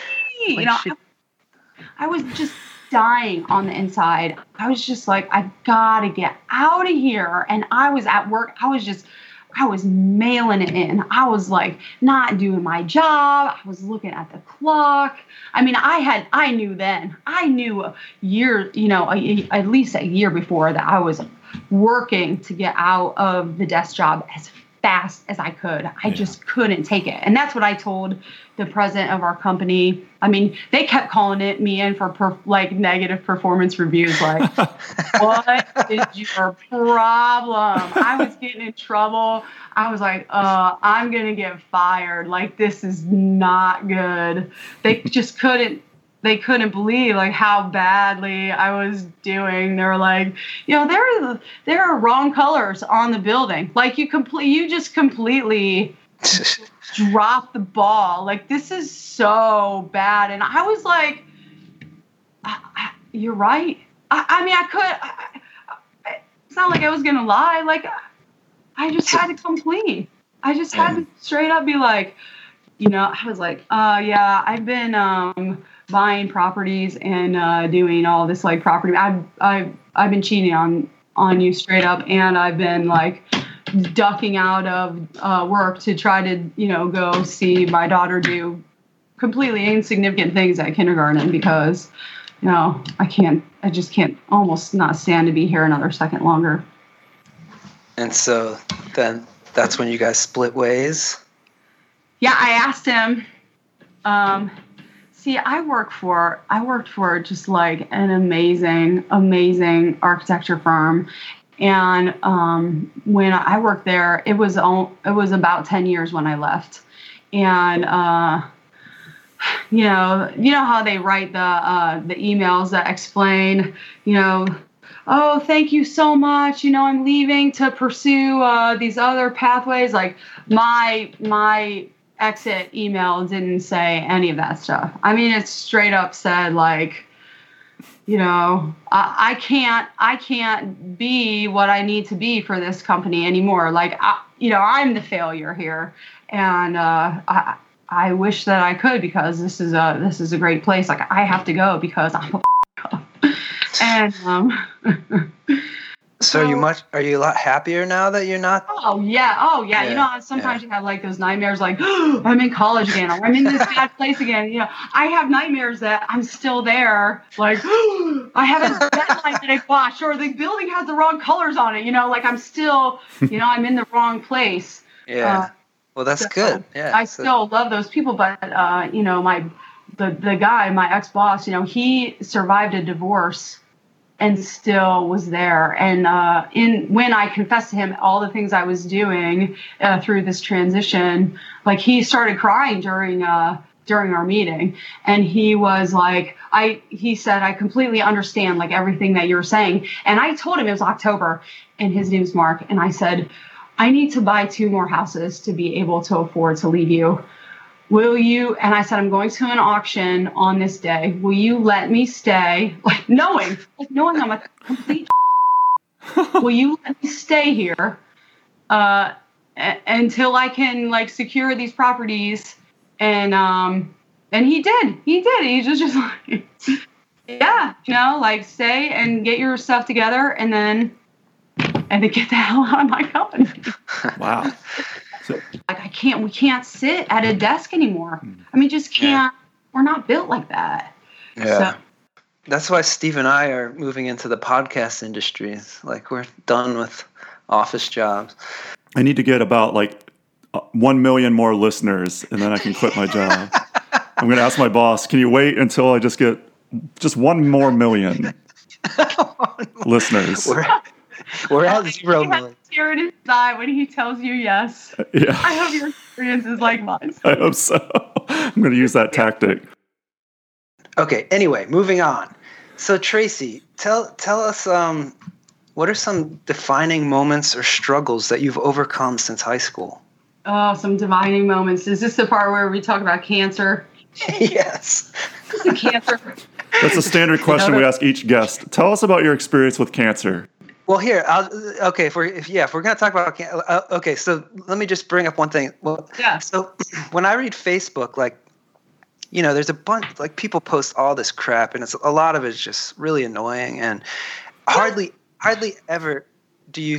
I was just dying on the inside. I was just like, I gotta get out of here. And I was at work. I was mailing it in. I was like not doing my job. I was looking at the clock. I mean, I knew a year, at least a year before that I was working to get out of the desk job as fast as I could. I just couldn't take it. And that's what I told the president of our company. I mean, they kept calling me in for negative performance reviews. Like, what is your problem? I was getting in trouble. I was like, I'm going to get fired. Like, this is not good. They just couldn't believe how badly I was doing. They were like, there are wrong colors on the building. Like you just completely dropped the ball. Like, this is so bad. And I was like, you're right. It's not like I was going to lie. Like, I just had to come clean. I just had to straight up be like, I was like, I've been, buying properties and doing all this property. I've been cheating on you straight up, and I've been ducking out of work to try to go see my daughter do completely insignificant things at kindergarten because I just can't almost not stand to be here another second longer. And so then that's when you guys split ways. Yeah, I asked him. See, I worked for just an amazing architecture firm, and when I worked there, it was about 10 years when I left, and you know how they write the emails that explain, oh, thank you so much, I'm leaving to pursue these other pathways. Like my exit email didn't say any of that stuff. I mean, it straight up said I can't be what I need to be for this company anymore. I'm the failure here, and I wish that I could, because this is a great place. I have to go because I'm a and So are you a lot happier now that you're not? Oh yeah. Sometimes you have those nightmares, I'm in college again, or I'm in this bad place again. I have nightmares that I'm still there, I have a deadline that I botched, or the building has the wrong colors on it. I'm still, I'm in the wrong place. Yeah. Well, that's good. Yeah. I still love those people, but the guy, my ex-boss, he survived a divorce. and still was there. And when I confessed to him all the things I was doing through this transition, like he started crying during our meeting, and he was like, he said, I completely understand like everything that you're saying. And I told him it was October, and his name's Mark, and I said, I need to buy 2 more houses to be able to afford to leave you. Will you? And I said, I'm going to an auction on this day. Will you let me stay? Like knowing I'm a complete. Will you let me stay here until I can like secure these properties? And he did. He just like, yeah, like stay and get your stuff together, and then get the hell out of my company. Wow. Like we can't sit at a desk anymore. I mean, just can't. Yeah. We're not built like that. Yeah. So. That's why Steve and I are moving into the podcast industry. Like we're done with office jobs. I need to get about 1 million more listeners, and then I can quit my job. I'm going to ask my boss, can you wait until I just get 1 more million listeners? We're at 0 million. Tear in his eye when he tells you yes. Yeah. I hope your experience is like mine. I hope so. I'm going to use that tactic. Okay. Anyway, moving on. So Tracy, tell us what are some defining moments or struggles that you've overcome since high school? Oh, some defining moments. Is this the part where we talk about cancer? Yes. Cancer. That's a standard question we ask each guest. Tell us about your experience with cancer. Well, here, if we're going to talk about okay, so let me just bring up one thing. Well, yeah. So when I read Facebook, there's a bunch people post all this crap, and a lot of it's just really annoying, and hardly ever do you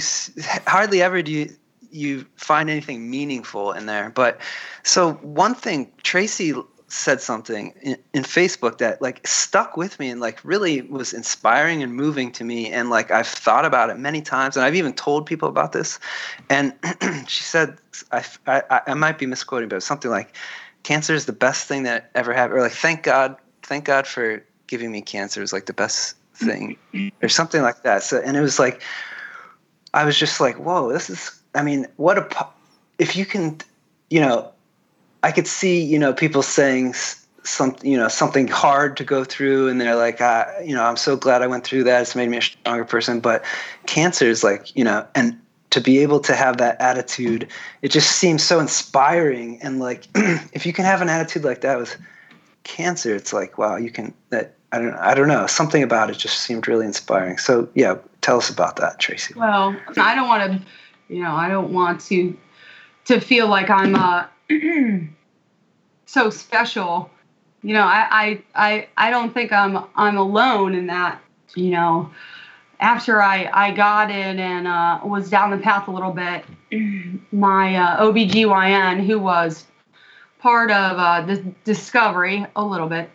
find anything meaningful in there. But so one thing, Tracy said something in Facebook that stuck with me and really was inspiring and moving to me, and I've thought about it many times, and I've even told people about this. And she said, I might be misquoting, but it was something like, cancer is the best thing that ever happened, or thank God for giving me cancer is the best thing, or something like that. So, and it was I was just whoa, this is, I mean, if you can, I could see, people saying something hard to go through, and they're like, I'm so glad I went through that. It's made me a stronger person. But cancer is and to be able to have that attitude, it just seems so inspiring. And if you can have an attitude like that with cancer, it's wow, you can. That I don't know. Something about it just seemed really inspiring. So yeah, tell us about that, Tracy. Well, I don't want to feel like I'm so special. I don't think I'm alone in that. After I got in and was down the path a little bit, my OBGYN, who was part of the discovery a little bit,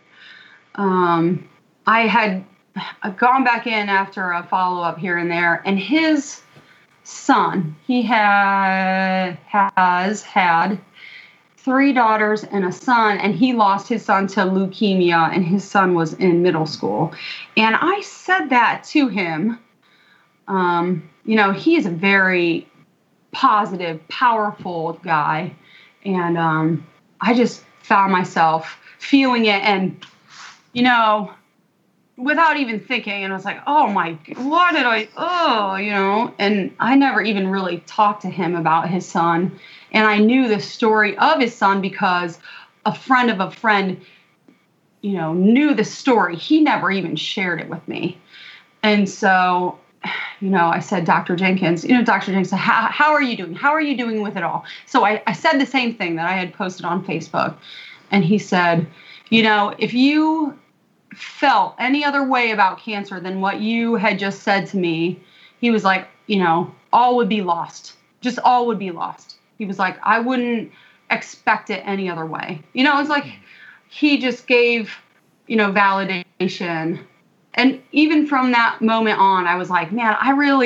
I had gone back in after a follow-up here and there, and his son, he has had 3 daughters and a son, and he lost his son to leukemia, and his son was in middle school. And I said that to him. He is a very positive, powerful guy, and I just found myself feeling it, and without even thinking, and I was like, oh my, what did and I never even really talked to him about his son. And I knew the story of his son because a friend of a friend, knew the story. He never even shared it with me. And so, I said, Dr. Jenkins, Dr. Jenkins, how are you doing? How are you doing with it all? So I said the same thing that I had posted on Facebook. And he said, if you felt any other way about cancer than what you had just said to me, he was like, all would be lost. Just all would be lost. He was like, I wouldn't expect it any other way. It's like he just gave, validation. And even from that moment on, I was like, man,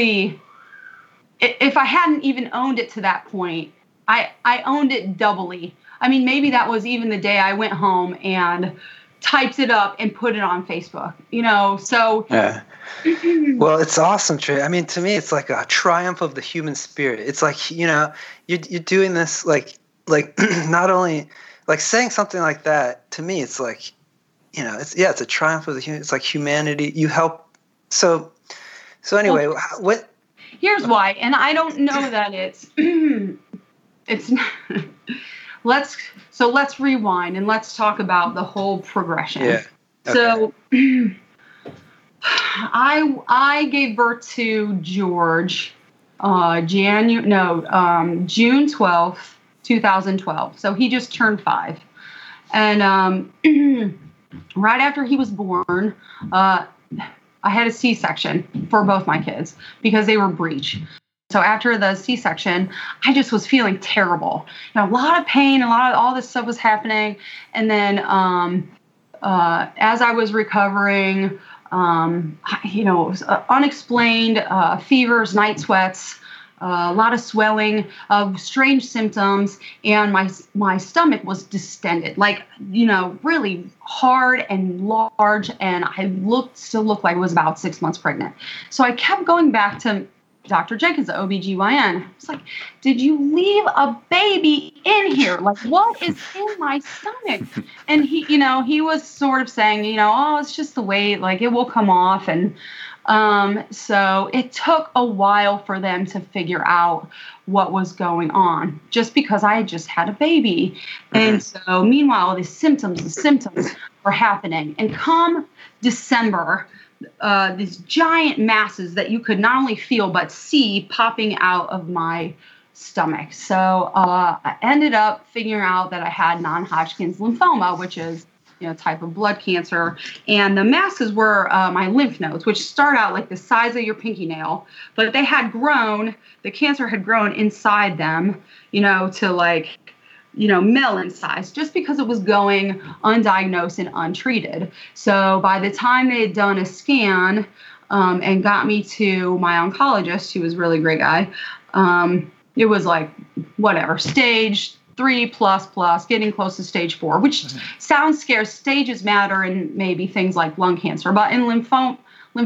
if I hadn't even owned it to that point, I owned it doubly. I mean, maybe that was even the day I went home and types it up and put it on Facebook, so. Yeah. Well, it's awesome, Trey. I mean, to me, it's like a triumph of the human spirit. It's like, you're doing this like not only like saying something like that to me, it's like, it's a triumph of the human. It's like humanity. You help. So anyway, what? Here's why, and I don't know that it's not. Let's rewind and let's talk about the whole progression. Yeah. Okay. So I gave birth to George June 12th, 2012. So he just turned 5. And right after he was born, I had a C-section for both my kids because they were breech. So after the C-section, I just was feeling terrible. A lot of pain, all this stuff was happening. And then as I was recovering, it was unexplained fevers, night sweats, a lot of swelling, strange symptoms, and my stomach was distended, really hard and large, and I still looked like I was about 6 months pregnant. So I kept going back to Dr. Jenkins, the OBGYN. I was like, did you leave a baby in here? Like, what is in my stomach? And he was sort of saying, it's just the weight, like it will come off. And so it took a while for them to figure out what was going on, just because I had just had a baby. And so meanwhile, the symptoms were happening. And come December, these giant masses that you could not only feel but see popping out of my stomach. So I ended up figuring out that I had non-Hodgkin's lymphoma, which is type of blood cancer, and the masses were my lymph nodes, which start out like the size of your pinky nail, but they had grown. The cancer had grown inside them, to melon size, just because it was going undiagnosed and untreated. So by the time they had done a scan and got me to my oncologist, who was a really great guy, it was like, whatever, stage 3++, getting close to stage 4, which sounds scary. Stages matter in maybe things like lung cancer, but in lymphoma,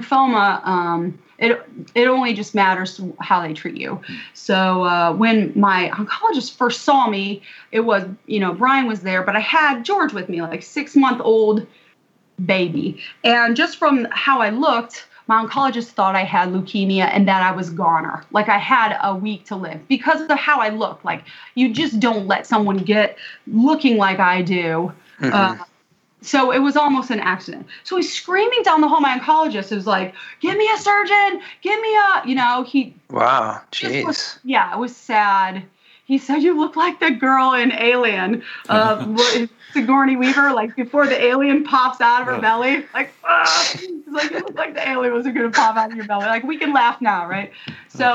it only just matters how they treat you. So when my oncologist first saw me, it was, Brian was there, but I had George with me, like 6-month-old baby. And just from how I looked, my oncologist thought I had leukemia and that I was goner. Like I had a week to live because of how I looked. Like you just don't let someone get looking like I do. So it was almost an accident. So he's screaming down the hall. My oncologist was like, "Give me a surgeon. Give me a," he. Wow. Jeez. It was sad. He said, "You look like the girl in Alien, Sigourney Weaver, like before the alien pops out of her belly. Like, he's like, you look like the alien wasn't going to pop out of your belly. Like, we can laugh now, right?" So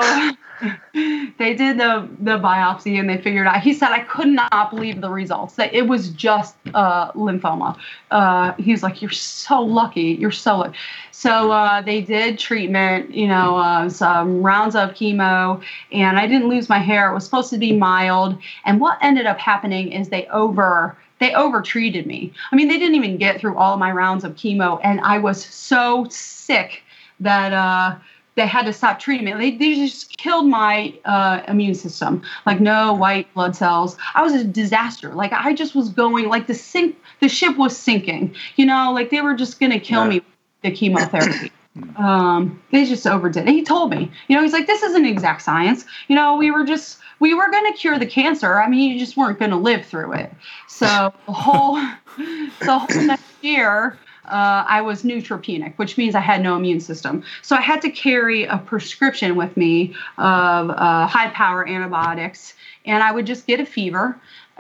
they did the biopsy and they figured out. He said, "I could not believe the results. That it was just lymphoma." He's like, "You're so lucky. You're so lucky." So they did treatment, some rounds of chemo, and I didn't lose my hair. It was supposed to be mild. And what ended up happening is they over-treated me. I mean, they didn't even get through all of my rounds of chemo, and I was so sick that they had to stop treating me. They just killed my immune system. Like, no white blood cells. I was a disaster. Like, I just was going, like, the ship was sinking. Like, they were just going to kill me with the chemotherapy. They just overdid it. He told me, he's like, "This isn't exact science. We were going to cure the cancer. I mean, you just weren't going to live through it." So the whole next year, I was neutropenic, which means I had no immune system. So I had to carry a prescription with me of high-power antibiotics, and I would just get a fever.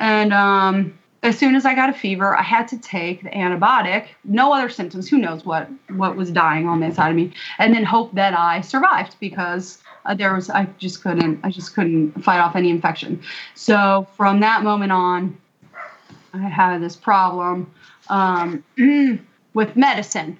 And as soon as I got a fever, I had to take the antibiotic. No other symptoms. Who knows what was dying on the inside of me, and then hope that I survived because I just couldn't fight off any infection. So from that moment on, I had this problem with medicine.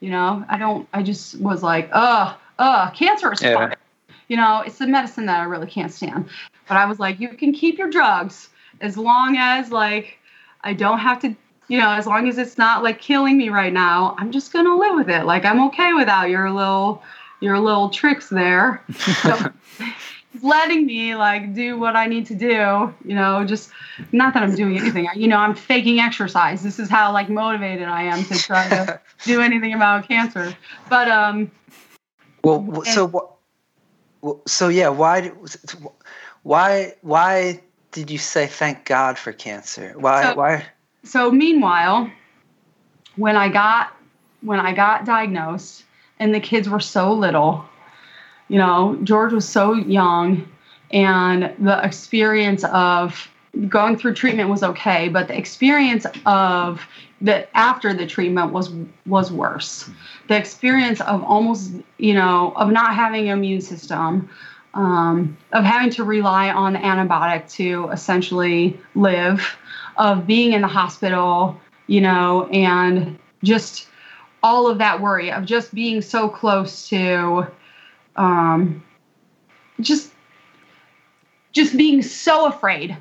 I just was like, cancer is fun. It's the medicine that I really can't stand. But I was like, you can keep your drugs as long as like I don't have to as long as it's not like killing me right now, I'm just gonna live with it. Like, I'm okay without your little tricks there. So, letting me like do what I need to do, just not that I'm doing anything. I'm faking exercise. This is how like motivated I am to try to do anything about cancer. But why did you say thank God for cancer? Why? So meanwhile, when I got diagnosed and the kids were so little, George was so young, and the experience of going through treatment was okay, but the experience of after the treatment was worse. The experience of almost, of not having an immune system, of having to rely on the antibiotic to essentially live, of being in the hospital, and just all of that worry of just being so close to, just being so afraid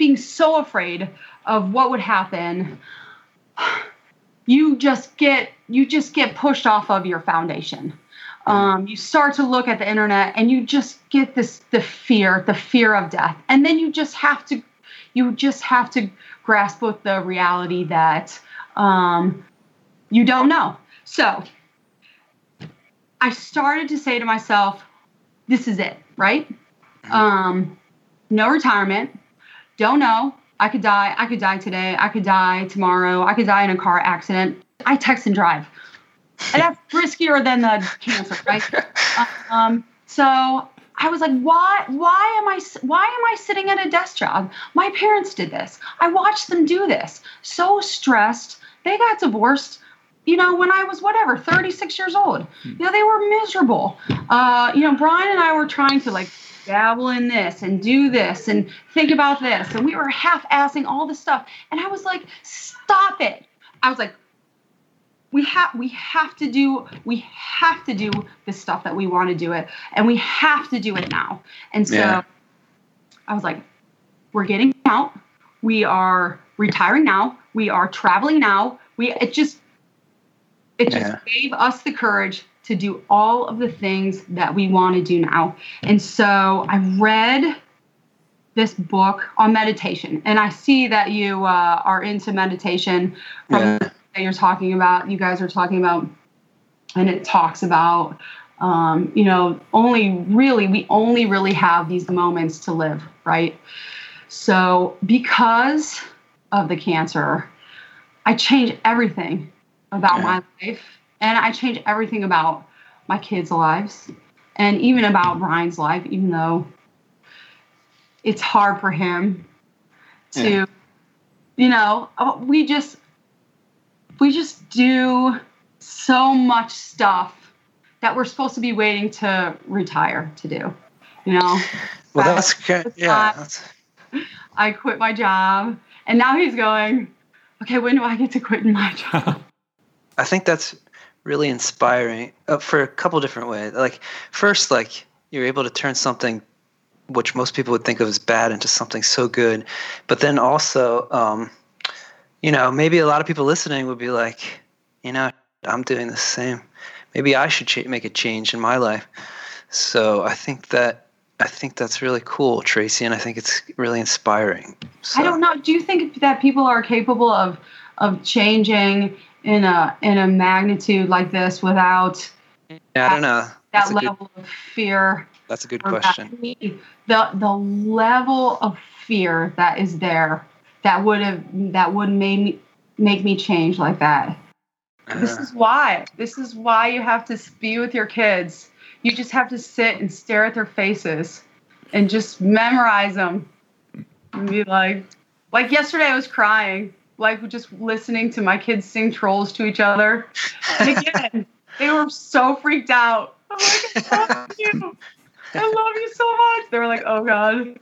of what would happen. You just get pushed off of your foundation. You start to look at the internet and you just get the fear of death. And then you just have to grasp with the reality that, you don't know. So I started to say to myself, this is it, right? No retirement. Don't know. I could die today. I could die tomorrow. I could die in a car accident. I text and drive. And that's riskier than the cancer, right? So I was like, why am I sitting at a desk job? My parents did this. I watched them do this. So stressed. They got divorced, when I was 36 years old. They were miserable. Brian and I were trying to like dabble in this and do this and think about this. And we were half-assing all this stuff. And I was like, stop it. I was like, we have to do this stuff that we want to do it. And we have to do it now. And so I was like, we're getting out. We are retiring now. We are traveling now. It just gave us the courage to do all of the things that we want to do now. And so I read this book on meditation, and I see that you are into meditation from that you guys are talking about, and it talks about, we only really have these moments to live, right? So because of the cancer, I changed everything about my life. And I changed everything about my kids' lives and even about Brian's life, even though it's hard for him to, we just do so much stuff that we're supposed to be waiting to retire to do, Well, that's good. Yeah. I quit my job, and now he's going, okay, when do I get to quit my job? I think that's really inspiring for a couple different ways. Like, first, like, you're able to turn something which most people would think of as bad into something so good. But then also, maybe a lot of people listening would be like, I'm doing the same. Maybe I should make a change in my life. So I think that's really cool, Tracy, and I think it's really inspiring. So. I don't know. Do you think that people are capable of changing in a magnitude like this without I don't know. That level of fear? That's a good question. The level of fear that is there that would make me change like that. This is why you have to be with your kids. You just have to sit and stare at their faces and just memorize them and be like yesterday I was crying, like just listening to my kids sing Trolls to each other. And again, they were so freaked out. I'm like, I love you. I love you so much. They were like, oh God.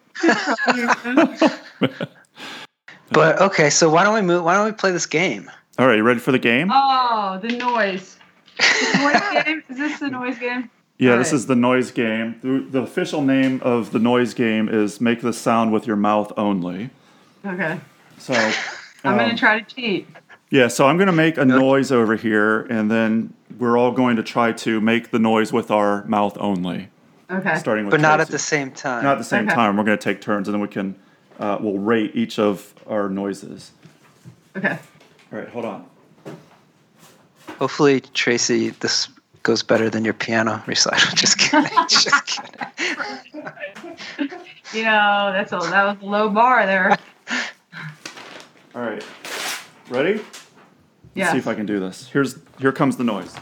But okay, so why don't we play this game? All right, you ready for the game? Oh, the noise. The noise game? Is this the noise game? Yeah, this is the noise game. The official name of the noise game is Make the Sound with Your Mouth Only. Okay. So I'm going to try to cheat. Yeah, so I'm going to make a noise over here, and then we're all going to try to make the noise with our mouth only. Okay. Starting with But not at Tracy. the same time. Not at the same Okay. time. We're going to take turns, and then we can we'll rate each of our noises. Okay. All right, hold on. Hopefully, Tracy, this goes better than your piano recital. Just kidding. Just kidding. That was a low bar there. All right. Ready? Let's Yeah. see if I can do this. Here comes the noise.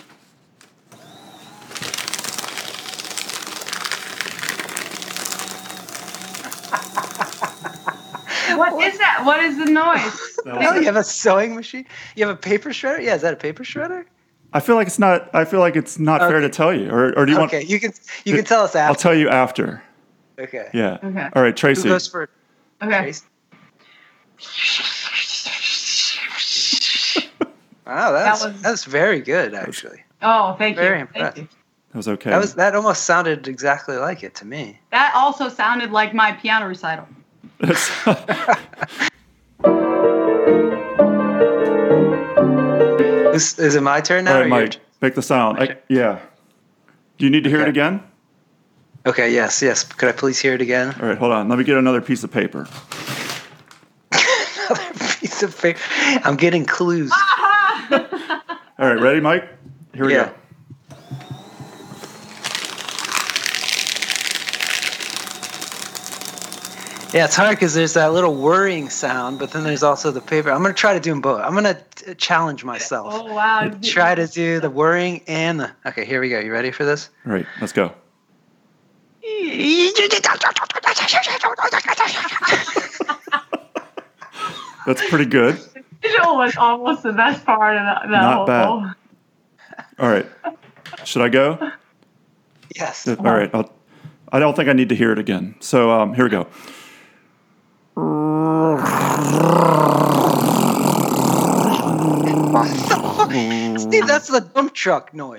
What is that? What is the noise? Oh, you have a sewing machine? You have a paper shredder? Yeah, is that a paper shredder? I feel like it's not fair to tell you. Or do you want Okay, you can tell us I'll after. tell you after. Okay. Yeah. Okay. All right, Who Tracy. goes for Okay. Tracy? Wow, that's very good, actually. Oh, thank you. Very Thank impressive. you. That was okay. That almost sounded exactly like it to me. That also sounded like my piano recital. Is it my turn now? All or right, your Mike, make the sound. Okay. Yeah. Do you need to hear it Okay. again? Okay, yes. Could I please hear it again? All right, hold on. Let me get another piece of paper. Another piece of paper. I'm getting clues. All right, ready, Mike? Here we Yeah. go. Yeah, it's hard because there's that little whirring sound, but then there's also the paper. I'm going to try to do them both. I'm going to challenge myself. Oh, wow. Try to do the whirring and the... Okay, here we go. You ready for this? All right, let's go. That's pretty good. Visual was almost the best part of that Not whole. bad. All right. Should I go? Yes. All right. I don't think I need to hear it again. So here we go. Steve, that's the dump truck noise.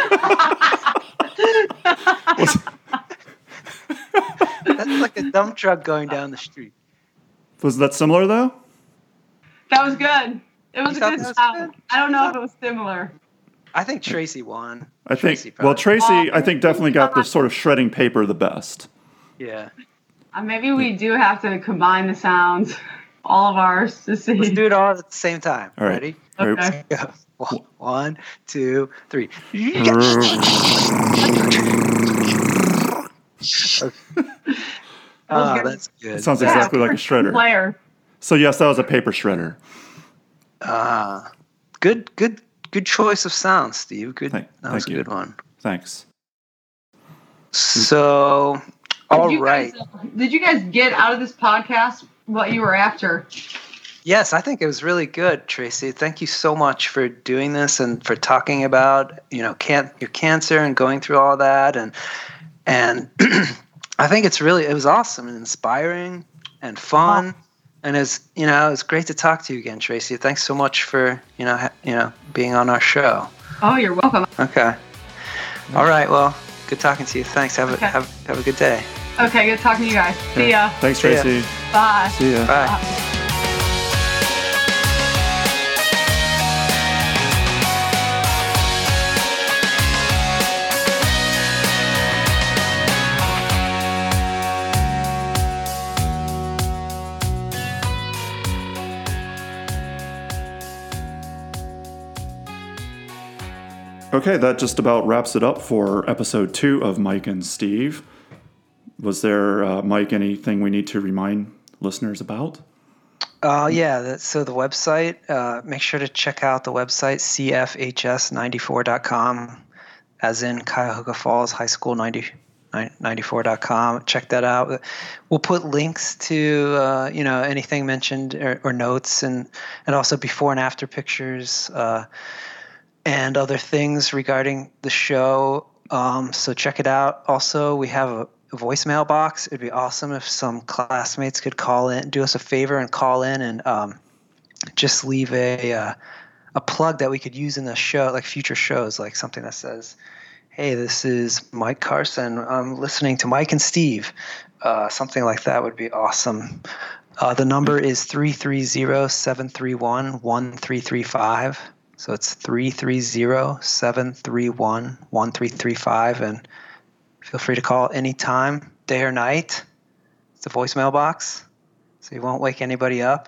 That's like a dump truck going down the street. Was that similar though? That was good. It was You a thought good that was sound. good? I don't know if it was similar. I think Tracy won. I think. Tracy Well, probably- Tracy, I think definitely got the sort of shredding paper the best. Yeah. Maybe we do have to combine the sounds, all of ours, to see. Let's do it all at the same time. All right. Ready? All right. Okay. Go. 1, 2, 3. Oh, that's good. It sounds Yeah. exactly like a shredder. Player. So yes, that was a paper shredder. Good choice of sound, Steve. Good. Thank That was a you. good one. Thanks. So, all right. Did you guys get out of this podcast what you were after? Yes, I think it was really good, Tracy. Thank you so much for doing this and for talking about, your cancer and going through all that. And I think it was awesome and inspiring and fun. And it's great to talk to you again, Tracy. Thanks so much for, being on our show. Oh, you're welcome. Okay. All right. Well, good talking to you. Thanks. Have a good day. Okay, good talking to you guys. See ya. Thanks, See ya. Tracy. Bye. See ya. Bye. Okay, that just about wraps it up for episode 2 of Mike and Steve. Was there, Mike, anything we need to remind listeners about? Yeah. So the website, make sure to check out the website, cfhs94.com, as in Cuyahoga Falls High School 94.com. Check that out. We'll put links to, anything mentioned or notes and also before and after pictures, and other things regarding the show. So check it out. Also, we have a voicemail box. It'd be awesome if some classmates could call in, do us a favor and call in and just leave a plug that we could use in the show, like future shows, like something that says, "Hey, this is Mike Carson. I'm listening to Mike and Steve." Something like that would be awesome. The number is 330-731-1335. So it's 330-731-1335. And feel free to call anytime, day or night. It's a voicemail box, so you won't wake anybody up.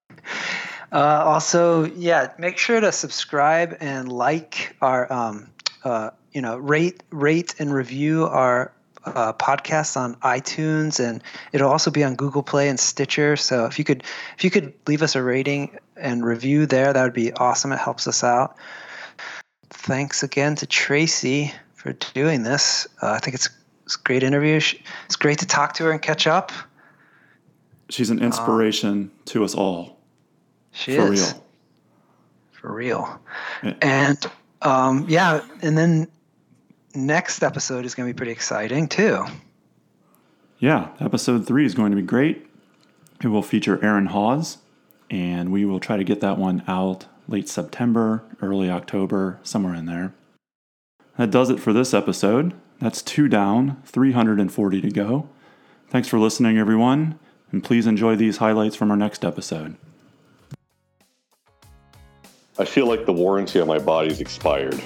Also, make sure to subscribe and like our, rate and review our podcasts on iTunes, and it'll also be on Google Play and Stitcher. So if you could leave us a rating and review there, that would be awesome. It helps us out. Thanks again to Tracy for doing this. I think it's a great interview. It's great to talk to her and catch up. She's an inspiration to us all. She for is. Real. For real. Yeah. And and then next episode is going to be pretty exciting too. Yeah, episode 3 is going to be great. It will feature Aaron Hawes, and we will try to get that one out late September, early October, somewhere in there. That does it for this episode. That's 2 down, 340 to go. Thanks for listening, everyone, and please enjoy these highlights from our next episode. I feel like the warranty on my body's expired.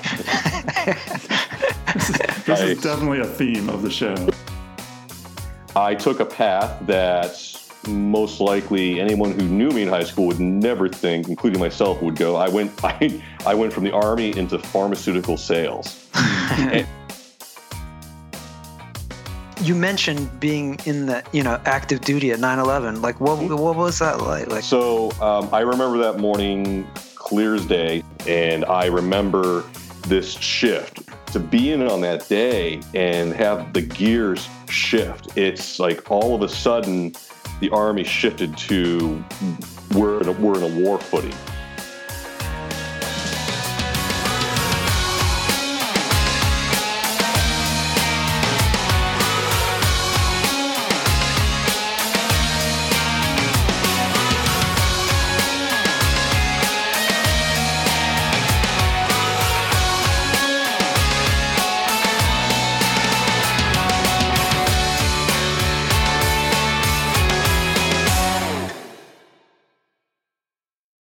This is definitely a theme of the show. I took a path that most likely anyone who knew me in high school would never think, including myself, would go. I went from the Army into pharmaceutical sales. You mentioned being in the active duty at 9/11. Like, what was that like? So I remember that morning clear as day, and I remember this shift. To be in on that day and have the gears shift, it's like all of a sudden the Army shifted to we're in a war footing.